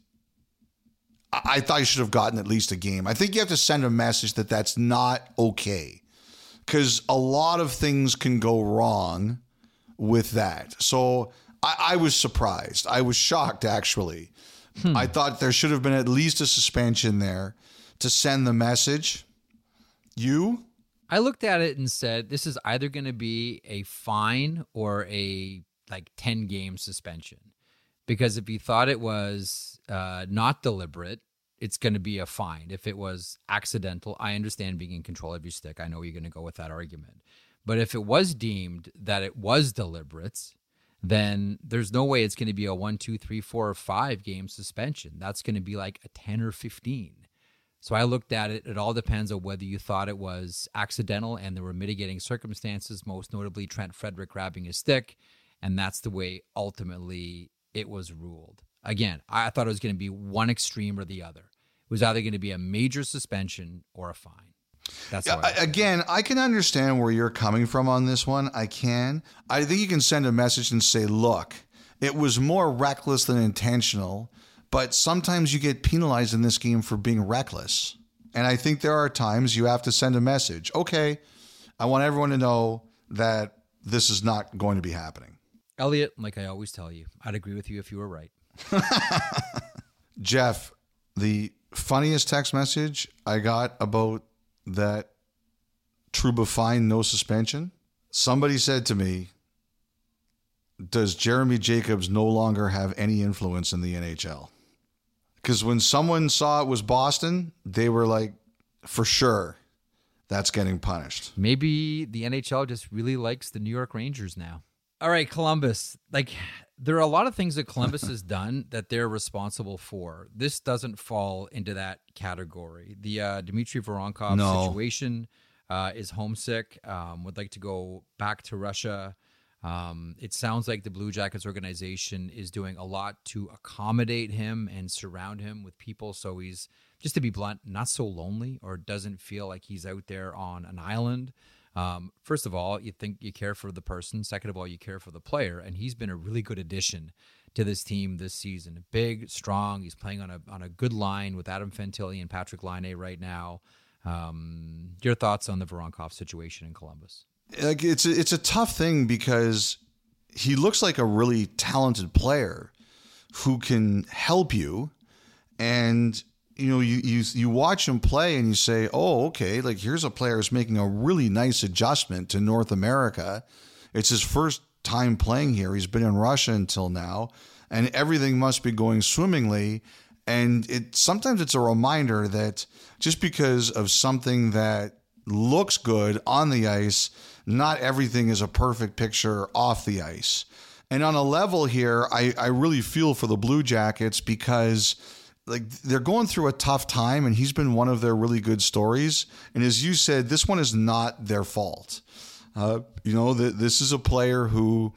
I thought he should have gotten at least a game. I think you have to send a message that that's not okay, because a lot of things can go wrong with that. So I, I was surprised. I was shocked, actually. Hmm. I thought there should have been at least a suspension there to send the message. You? I looked at it and said, this is either going to be a fine or a like ten game suspension. Because if you thought it was uh, not deliberate, it's going to be a fine. If it was accidental, I understand being in control of your stick. I know you're going to go with that argument. But if it was deemed that it was deliberate, then there's no way it's going to be a one, two, three, four, or five game suspension. That's going to be like a ten or fifteen. So I looked at it. It all depends on whether you thought it was accidental and there were mitigating circumstances, most notably Trent Frederic grabbing his stick. And that's the way ultimately it was ruled. Again, I thought it was going to be one extreme or the other. It was either going to be a major suspension or a fine. That's yeah, I, again, I can understand where you're coming from on this one. I can. I think you can send a message and say, look, it was more reckless than intentional, but sometimes you get penalized in this game for being reckless. And I think there are times you have to send a message. Okay, I want everyone to know that this is not going to be happening. Elliot, like I always tell you, I'd agree with you if you were right. Jeff, the funniest text message I got about that Trouba fine, no suspension. Somebody said to me, does Jeremy Jacobs no longer have any influence in the N H L? Because when someone saw it was Boston, they were like, for sure, that's getting punished. Maybe the N H L just really likes the New York Rangers now. All right, Columbus. Like, there are a lot of things that Columbus has done that they're responsible for. This doesn't fall into that category. The uh, Dmitry Voronkov no. situation uh, is homesick, um, would like to go back to Russia. Um, it sounds like the Blue Jackets organization is doing a lot to accommodate him and surround him with people so he's, just to be blunt, not so lonely or doesn't feel like he's out there on an island. Um, first of all, you think you care for the person. Second of all, you care for the player. And he's been a really good addition to this team this season. Big, strong. He's playing on a on a good line with Adam Fantilli and Patrick Laine right now. Um, your thoughts on the Voronkov situation in Columbus? Like it's a, it's a tough thing because he looks like a really talented player who can help you, and you know, you, you you watch him play and you say, oh, okay, like here's a player who's making a really nice adjustment to North America. It's his first time playing here. He's been in Russia until now, and everything must be going swimmingly. And it sometimes it's a reminder that just because of something that looks good on the ice, not everything is a perfect picture off the ice. And on a level here, I, I really feel for the Blue Jackets because like they're going through a tough time, and he's been one of their really good stories. And as you said, this one is not their fault. Uh, you know, the, this is a player who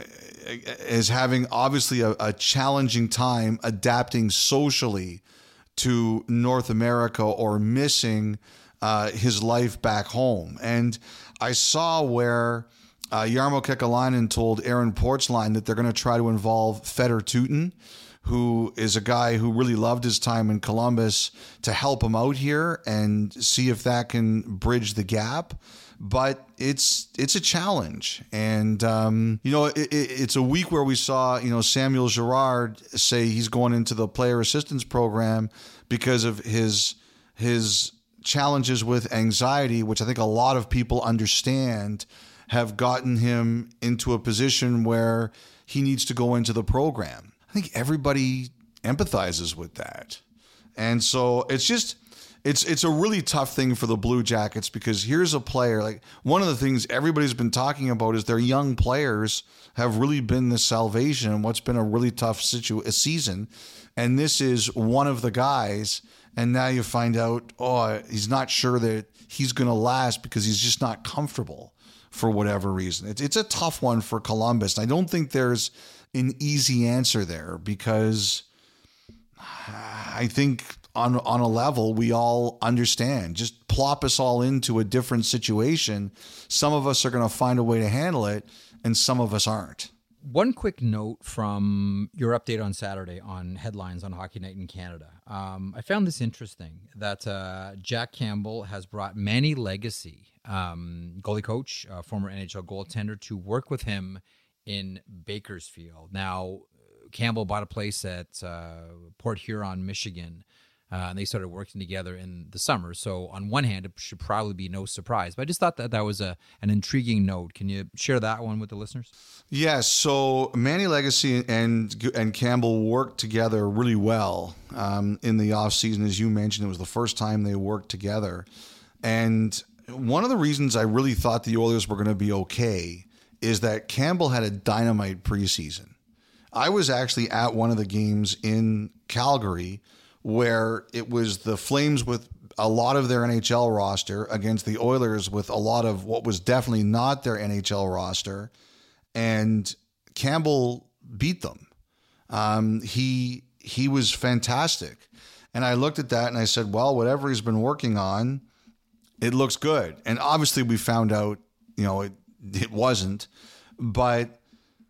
is having obviously a, a challenging time adapting socially to North America or missing uh, his life back home. And I saw where uh, Jarmo Kekalainen told Aaron Portzline that they're going to try to involve Fedor Tutin, who is a guy who really loved his time in Columbus, to help him out here and see if that can bridge the gap. But it's it's a challenge. And, um, you know, it, it, it's a week where we saw, you know, Samuel Girard say he's going into the player assistance program because of his his challenges with anxiety, which I think a lot of people understand, have gotten him into a position where he needs to go into the program. I think everybody empathizes with that. And so it's just, it's it's a really tough thing for the Blue Jackets, because here's a player, like one of the things everybody's been talking about is their young players have really been the salvation in what's been a really tough situ- a season. And this is one of the guys. And now you find out, oh, he's not sure that he's going to last because he's just not comfortable for whatever reason. It's, it's a tough one for Columbus. I don't think there's an easy answer there, because I think on on a level we all understand. Just plop us all into a different situation. Some of us are going to find a way to handle it, and some of us aren't. One quick note from your update on Saturday on headlines on Hockey Night in Canada. Um, I found this interesting that uh, Jack Campbell has brought Manny Legace, um, goalie coach, uh, former N H L goaltender, to work with him in Bakersfield. Now, Campbell bought a place at uh, Port Huron, Michigan, uh, and they started working together in the summer. So on one hand, it should probably be no surprise. But I just thought that that was a an intriguing note. Can you share that one with the listeners? Yes. So Manny Legace and and Campbell worked together really well um, in the offseason. As you mentioned, it was the first time they worked together. And one of the reasons I really thought the Oilers were going to be okay is that Campbell had a dynamite preseason. I was actually at one of the games in Calgary where it was the Flames with a lot of their N H L roster against the Oilers with a lot of what was definitely not their N H L roster. And Campbell beat them. Um, he he was fantastic. And I looked at that and I said, well, whatever he's been working on, it looks good. And obviously we found out, you know, it, it wasn't. But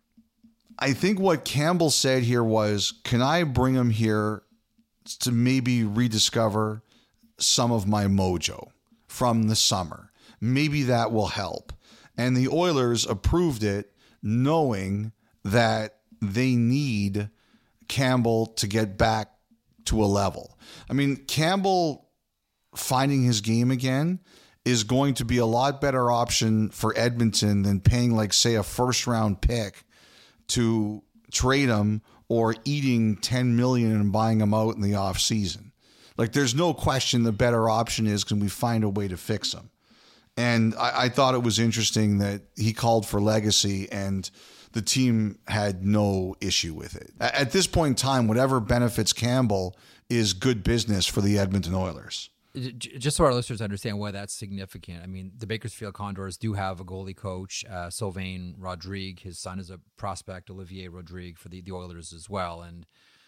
I think what Campbell said here was, can I bring him here to maybe rediscover some of my mojo from the summer? Maybe that will help. And the Oilers approved it, knowing that they need Campbell to get back to a level. I mean, Campbell finding his game again is going to be a lot better option for Edmonton than paying, like, say, a first round pick to trade him, or eating ten million dollars and buying him out in the off season. Like, there's no question the better option is, can we find a way to fix him? And I, I thought it was interesting that he called for Legace and the team had no issue with it. At this point in time, whatever benefits Campbell is good business for the Edmonton Oilers. Just so our listeners understand why that's significant. I mean, the Bakersfield Condors do have a goalie coach, uh, Sylvain Rodrigue. His son is a prospect, Olivier Rodrigue, for the, the Oilers as well. And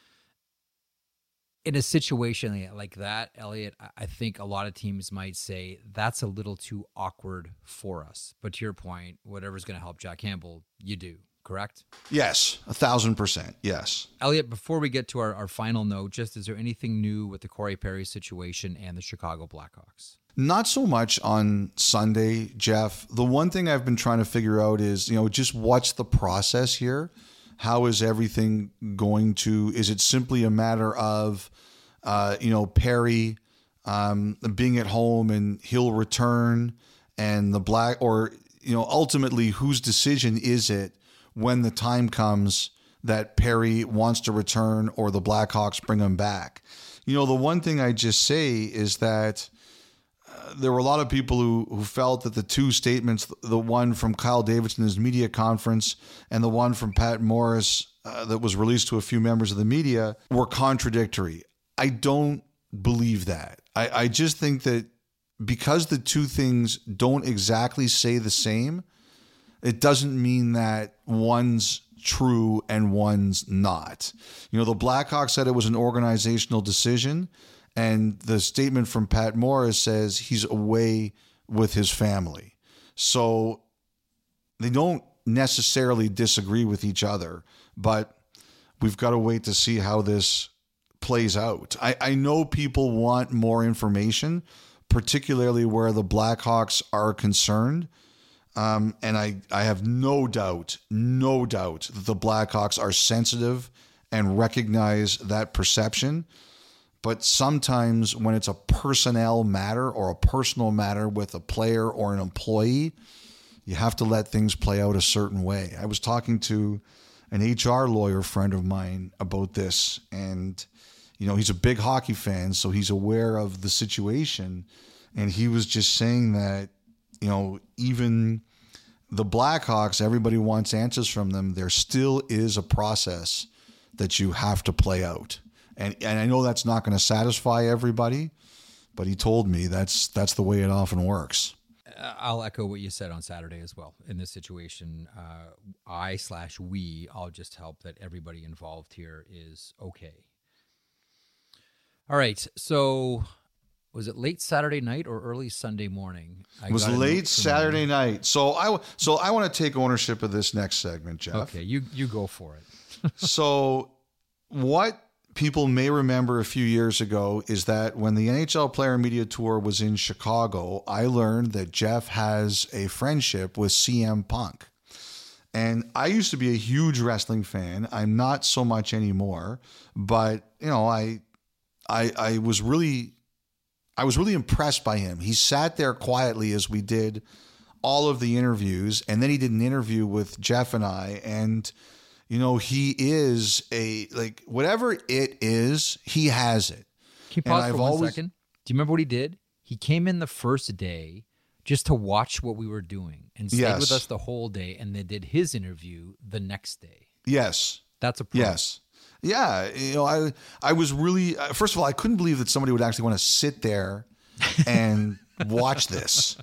in a situation like that, Elliot, I think a lot of teams might say that's a little too awkward for us. But to your point, whatever's going to help Jack Campbell, you do. Correct? Yes, a thousand percent. Yes. Elliot, before we get to our, our final note, just is there anything new with the Corey Perry situation and the Chicago Blackhawks? Not so much on Sunday, Jeff. The one thing I've been trying to figure out is, you know, just what's the process here? How is everything going to, is it simply a matter of, uh, you know, Perry um, being at home and he'll return and the Black, or, you know, ultimately whose decision is it when the time comes that Perry wants to return or the Blackhawks bring him back? You know, the one thing I just say is that uh, there were a lot of people who, who felt that the two statements, the one from Kyle Davidson in his media conference and the one from Pat Morris uh, that was released to a few members of the media, were contradictory. I don't believe that. I, I just think that because the two things don't exactly say the same, it doesn't mean that one's true and one's not. You know, the Blackhawks said it was an organizational decision, and the statement from Pat Morris says he's away with his family. So they don't necessarily disagree with each other, but we've got to wait to see how this plays out. I, I know people want more information, particularly where the Blackhawks are concerned. Um, and I, I have no doubt, no doubt that the Blackhawks are sensitive and recognize that perception. But sometimes when it's a personnel matter or a personal matter with a player or an employee, you have to let things play out a certain way. I was talking to an H R lawyer friend of mine about this, and you know, he's a big hockey fan, so he's aware of the situation. And he was just saying that, you know, even the Blackhawks, everybody wants answers from them. There still is a process that you have to play out. And and I know that's not going to satisfy everybody, but he told me that's that's the way it often works. I'll echo what you said on Saturday as well. In this situation, uh, I slash we, I'll just help that everybody involved here is okay. All right, so was it late Saturday night or early Sunday morning? I it was got a late note from Saturday you. night. So I so I want to take ownership of this next segment, Jeff. Okay, you you go for it. So what people may remember a few years ago is that when the N H L Player Media Tour was in Chicago, I learned that Jeff has a friendship with C M Punk. And I used to be a huge wrestling fan. I'm not so much anymore, but you know, I I I was really I was really impressed by him. He sat there quietly as we did all of the interviews, and then he did an interview with Jeff and I, and you know, he is a, like, whatever it is, he has it. Can you pause And for I've one always- second? Do you remember what he did? He came in the first day just to watch what we were doing and stayed Yes. with us the whole day, and then did his interview the next day. Yes. That's a pro. Yes. Yeah. You know, I, I was really, uh, first of all, I couldn't believe that somebody would actually want to sit there and watch this.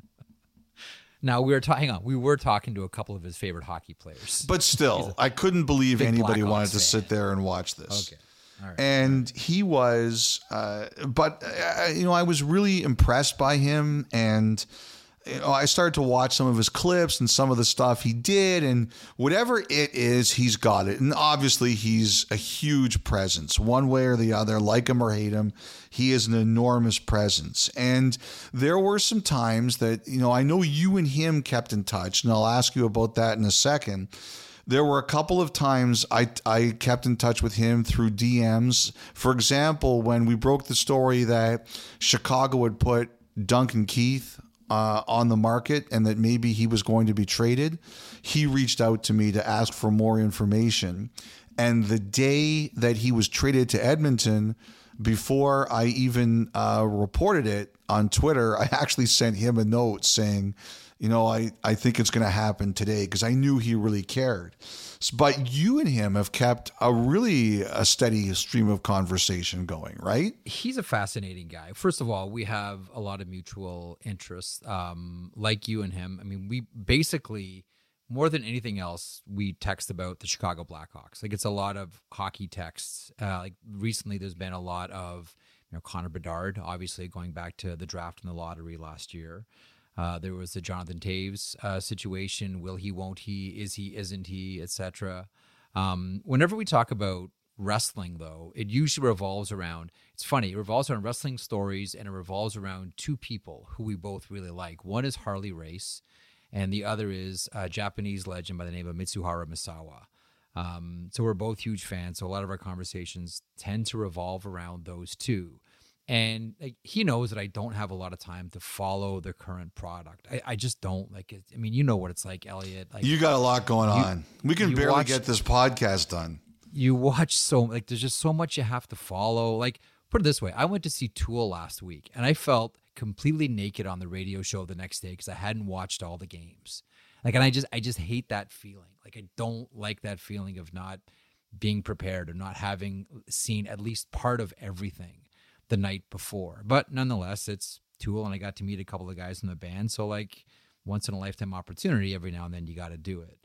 Now we were talking on. We were talking to a couple of his favorite hockey players. But still, I couldn't believe big anybody Blackhawks wanted to fan. sit there and watch this. Okay. All right. And he was, uh, but, uh, you know, I was really impressed by him. And, you know, I started to watch some of his clips and some of the stuff he did. And whatever it is, he's got it. And obviously, he's a huge presence, one way or the other, like him or hate him. He is an enormous presence. And there were some times that, you know, I know you and him kept in touch, and I'll ask you about that in a second. There were a couple of times I, I kept in touch with him through D Ms. For example, when we broke the story that Chicago had put Duncan Keith uh, on the market and that maybe he was going to be traded, he reached out to me to ask for more information. And the day that he was traded to Edmonton, before I even uh, reported it on Twitter, I actually sent him a note saying, you know, I, I think it's going to happen today, because I knew he really cared. But you and him have kept a really a steady stream of conversation going, right? He's a fascinating guy. First of all, we have a lot of mutual interests, um, like you and him. I mean, we basically, more than anything else, we text about the Chicago Blackhawks. Like, it's a lot of hockey texts. Uh, like recently, there's been a lot of, you know, Connor Bedard, obviously going back to the draft and the lottery last year. Uh, there was the Jonathan Taves uh, situation. Will he, won't he, is he, isn't he, et cetera. Um, whenever we talk about wrestling, though, it usually revolves around, it's funny, it revolves around wrestling stories, and it revolves around two people who we both really like. One is Harley Race, and the other is a Japanese legend by the name of Mitsuharu Misawa. Um, so we're both huge fans, so a lot of our conversations tend to revolve around those two. And like, he knows that I don't have a lot of time to follow the current product. I, I just don't. Like, it, I mean, you know what it's like, Elliot. Like, You got a lot going on. We can you barely watched- get this podcast done. you watch so, like, there's just so much you have to follow. Like, put it this way, I went to see Tool last week, and I felt completely naked on the radio show the next day because I hadn't watched all the games. Like, and I just, I just hate that feeling. Like, I don't like that feeling of not being prepared or not having seen at least part of everything the night before. But nonetheless, it's Tool, and I got to meet a couple of guys in the band. So, like, once in a lifetime opportunity, every now and then you got to do it.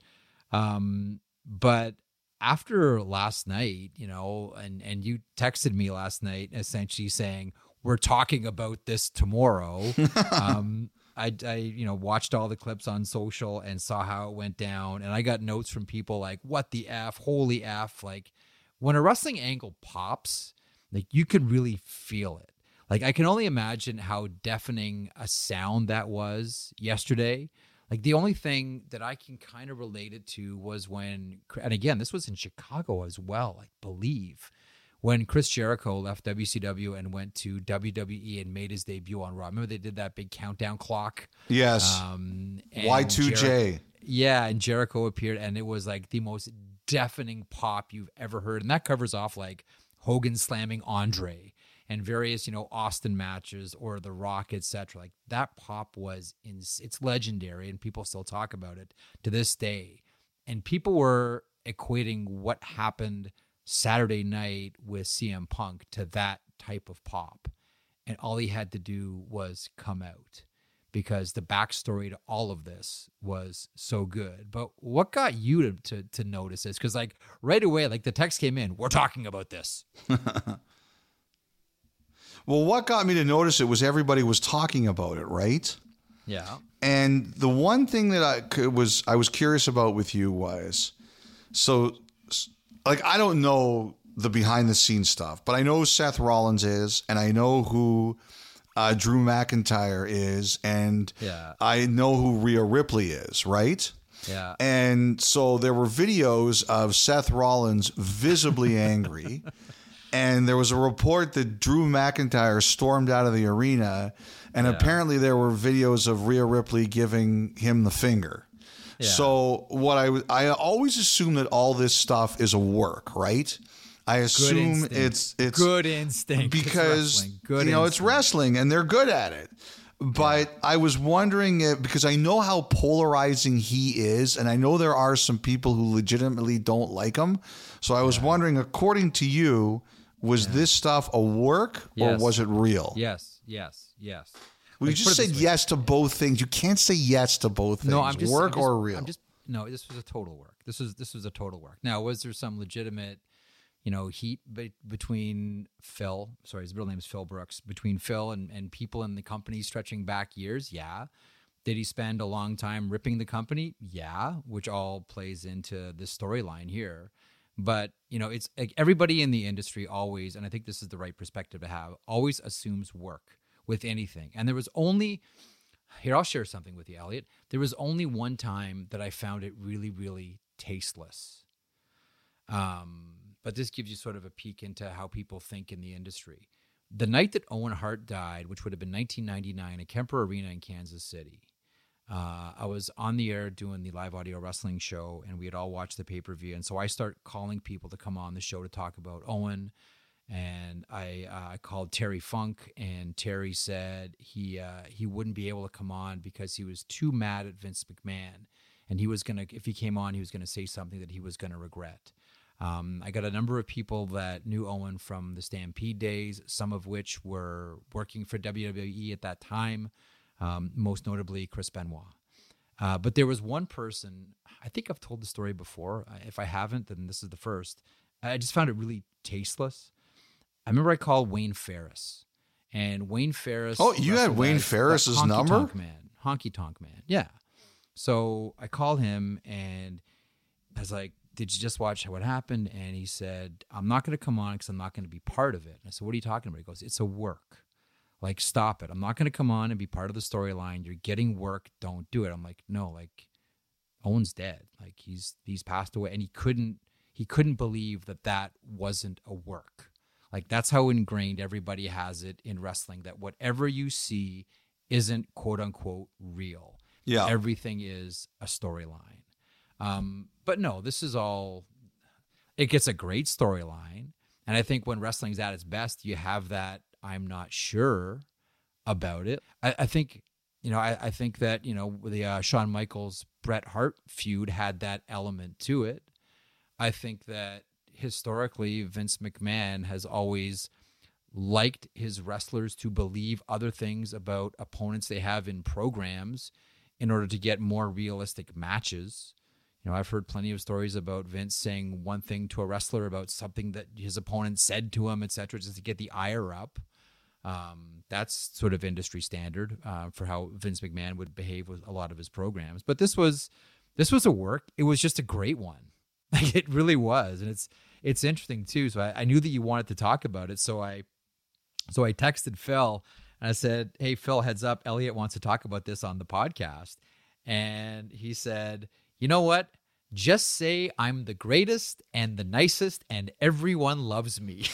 Um, but after last night, you know, and, and you texted me last night essentially saying, we're talking about this tomorrow. um, I, I, you know, watched all the clips on social and saw how it went down. And I got notes from people like, what the F, holy F, like, when a wrestling angle pops, like you could really feel it. Like I can only imagine how deafening a sound that was yesterday. Like the only thing that I can kind of relate it to was when, and again, this was in Chicago as well, I believe, when Chris Jericho left W C W and went to W W E and made his debut on Raw. Remember they did that big countdown clock? Yes. Um, and Y two J. Jericho, yeah, and Jericho appeared, and it was like the most deafening pop you've ever heard. And that covers off like Hogan slamming Andre and various, you know, Austin matches or The Rock, et cetera. Like that pop was, in, it's legendary, and people still talk about it to this day. And people were equating what happened Saturday night with C M Punk to that type of pop. And all he had to do was come out, because the backstory to all of this was so good. But what got you to to, to notice this? Because like right away, like the text came in, we're talking about this. Well, what got me to notice it was everybody was talking about it, right? Yeah. And the one thing that I could, was I was curious about with you was, so like I don't know the behind the scenes stuff, but I know who Seth Rollins is, and I know who uh, Drew McIntyre is, and Yeah. I know who Rhea Ripley is, right? Yeah. And so there were videos of Seth Rollins visibly angry. And there was a report that Drew McIntyre stormed out of the arena. And Yeah. apparently there were videos of Rhea Ripley giving him the finger. Yeah. So what I, I always assume that all this stuff is a work, right? I Good assume instinct. it's, it's good instinct. It's because, wrestling. Good you know, it's instinct. wrestling and they're good at it. But yeah. I was wondering if, because I know how polarizing he is, and I know there are some people who legitimately don't like him. So I was yeah. wondering, according to you, was yeah. this stuff a work yes. or was it real? Yes, yes, yes. Well, like, you just said yes to both things. You can't say yes to both things. No, I'm just work I'm just, or real. I'm just no. This was a total work. This was this was a total work. Now, was there some legitimate, you know, heat be- between Phil? Sorry, his real name is Phil Brooks. Between Phil and and people in the company stretching back years. Yeah. Did he spend a long time ripping the company? Yeah, which all plays into this storyline here. But, you know, it's like everybody in the industry always, and I think this is the right perspective to have, always assumes work with anything. And there was only, here, I'll share something with you, Elliot. There was only one time that I found it really, really tasteless. Um, but this gives you sort of a peek into how people think in the industry. The night that Owen Hart died, which would have been nineteen ninety-nine at Kemper Arena in Kansas City, Uh, I was on the air doing the live audio wrestling show, and we had all watched the pay-per-view. And so I start calling people to come on the show to talk about Owen. And I uh, called Terry Funk, and Terry said he uh, he wouldn't be able to come on because he was too mad at Vince McMahon. And he was going to, if he came on, he was going to say something that he was going to regret. Um, I got a number of people that knew Owen from the Stampede days, some of which were working for W W E at that time. Um, most notably Chris Benoit. Uh, but there was one person, I think I've told the story before. If I haven't, then this is the first. I just found it really tasteless. I remember I called Wayne Ferris. And Wayne Ferris... Oh, you had Wayne Ferris's number? Honky Tonk Man. Honky Tonk Man, yeah. So I called him, and I was like, did you just watch what happened? And he said, I'm not going to come on because I'm not going to be part of it. And I said, what are you talking about? He goes, it's a work. Like, stop it. I'm not going to come on and be part of the storyline. You're getting work. Don't do it. I'm like, no, like, Owen's dead. Like, he's he's passed away. And he couldn't he couldn't believe that that wasn't a work. Like, that's how ingrained everybody has it in wrestling, that whatever you see isn't quote unquote real. Yeah. Everything is a storyline. Um, but no, this is all, it gets a great storyline. And I think when wrestling's at its best, you have that I'm not sure about it. I, I think, you know, I, I think that, you know, the uh, Shawn Michaels Bret Hart feud had that element to it. I think that historically Vince McMahon has always liked his wrestlers to believe other things about opponents they have in programs in order to get more realistic matches. You know, I've heard plenty of stories about Vince saying one thing to a wrestler about something that his opponent said to him, et cetera, just to get the ire up. Um, that's sort of industry standard uh, for how Vince McMahon would behave with a lot of his programs. But this was this was a work. It was just a great one. Like it really was. And it's it's interesting too. So I, I knew that you wanted to talk about it. So I so I texted Phil and I said, hey, Phil, heads up. Elliot wants to talk about this on the podcast. And he said, you know what? Just say I'm the greatest and the nicest and everyone loves me.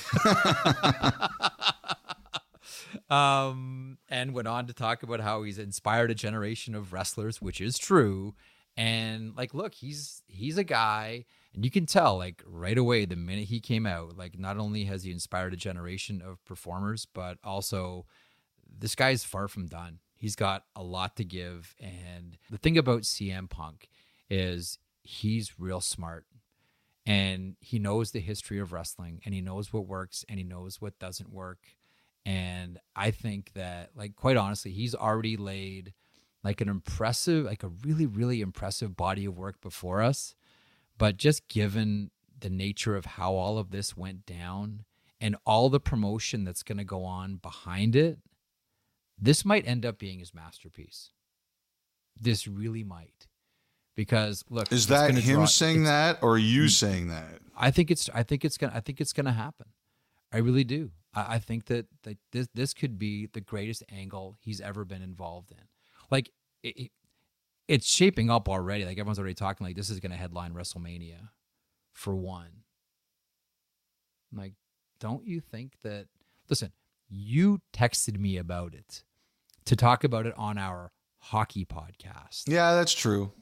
um, and went on to talk about how he's inspired a generation of wrestlers, which is true. And like, look, he's he's a guy, and you can tell like right away the minute he came out, like not only has he inspired a generation of performers, but also this guy's far from done. He's got a lot to give. And the thing about C M Punk is he's real smart, and he knows the history of wrestling, and he knows what works and he knows what doesn't work. And I think that, like, quite honestly, he's already laid like an impressive, like a really, really impressive body of work before us. But just given the nature of how all of this went down and all the promotion that's going to go on behind it, this might end up being his masterpiece. This really might. Because look, is that him draw, saying that or you saying that? I think it's, I think it's going to, I think it's going to happen. I really do. I, I think that, that this, this could be the greatest angle he's ever been involved in. Like it, it, it's shaping up already. Like everyone's already talking like this is going to headline WrestleMania for one. Like, don't you think that, listen, you texted me about it to talk about it on our hockey podcast. Yeah, that's true.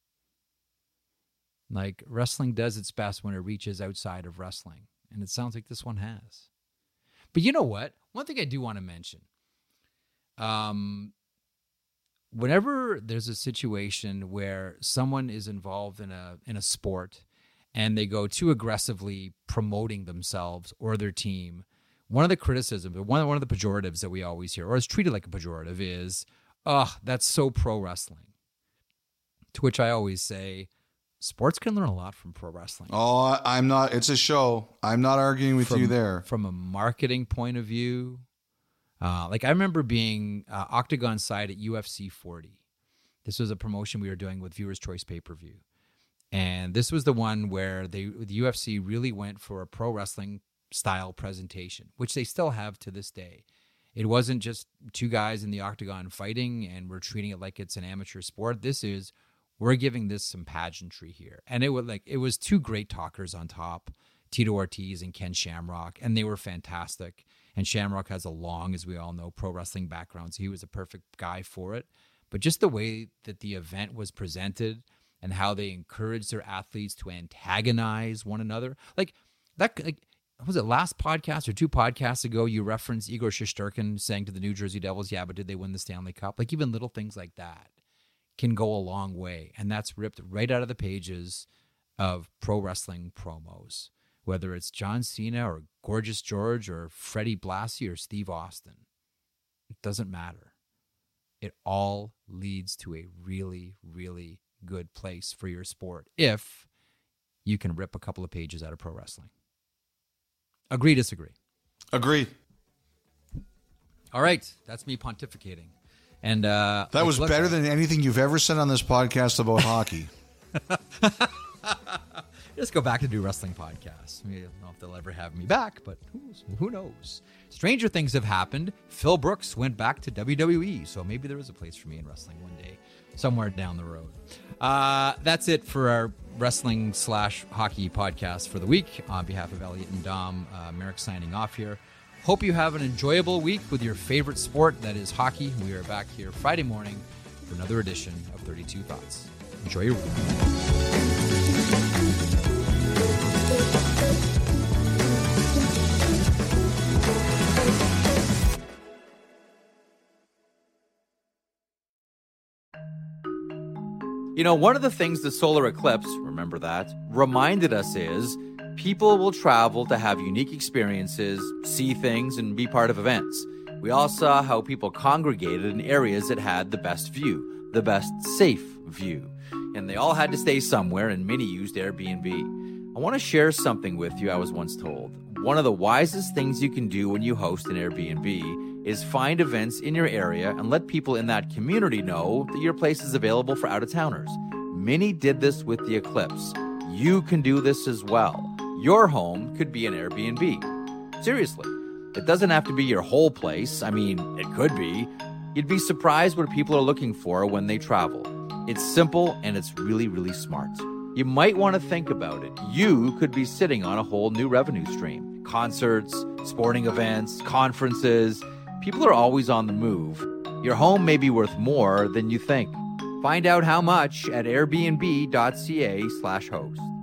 Like wrestling does its best when it reaches outside of wrestling. And it sounds like this one has. But you know what? One thing I do want to mention. Um, whenever there's a situation where someone is involved in a in a sport and they go too aggressively promoting themselves or their team, one of the criticisms, one, one of the pejoratives that we always hear, or is treated like a pejorative, is, oh, that's so pro wrestling. To which I always say, sports can learn a lot from pro wrestling. Oh, I'm not. It's a show. I'm not arguing with from, you there. From a marketing point of view, uh, like I remember being uh, Octagon side at U F C forty. This was a promotion we were doing with Viewers Choice pay-per-view. And this was the one where they, the U F C really went for a pro wrestling style presentation, which they still have to this day. It wasn't just two guys in the octagon fighting and we're treating it like it's an amateur sport. This is, we're giving this some pageantry here. And it was like, it was two great talkers on top, Tito Ortiz and Ken Shamrock, and they were fantastic. And Shamrock has a long, as we all know, pro wrestling background, so he was a perfect guy for it. But just the way that the event was presented and how they encouraged their athletes to antagonize one another, like that, like, was it last podcast or two podcasts ago, you referenced Igor Shesterkin saying to the New Jersey Devils, yeah, but did they win the Stanley Cup? Like even little things like that can go a long way. And that's ripped right out of the pages of pro wrestling promos, whether it's John Cena or Gorgeous George or Freddie Blassie or Steve Austin. It doesn't matter. It all leads to a really, really good place for your sport if you can rip a couple of pages out of pro wrestling. Agree, disagree? Agree. All right. That's me pontificating. And uh, that like, was look, better than anything you've ever said on this podcast about hockey. Just go back and do wrestling podcasts. I, mean, I don't know if they'll ever have me back, but who, who knows? Stranger things have happened. Phil Brooks went back to W W E, so maybe there is a place for me in wrestling one day, somewhere down the road. Uh, that's it for our wrestling slash hockey podcast for the week. On behalf of Elliot and Dom, uh, Merrick signing off here. Hope you have an enjoyable week with your favorite sport, that is hockey. We are back here Friday morning for another edition of thirty-two Thoughts. Enjoy your week. You know, one of the things the solar eclipse, remember that, reminded us is people will travel to have unique experiences, see things, and be part of events. We all saw how people congregated in areas that had the best view, the best safe view. And they all had to stay somewhere, and many used Airbnb. I want to share something with you I was once told. One of the wisest things you can do when you host an Airbnb is find events in your area and let people in that community know that your place is available for out-of-towners. Many did this with the eclipse. you can do this as well. Your home could be an Airbnb. Seriously, it doesn't have to be your whole place. I mean, it could be. You'd be surprised what people are looking for when they travel. It's simple and it's really, really smart. You might want to think about it. You could be sitting on a whole new revenue stream. Concerts, sporting events, conferences. People are always on the move. Your home may be worth more than you think. Find out how much at airbnb.ca slash host.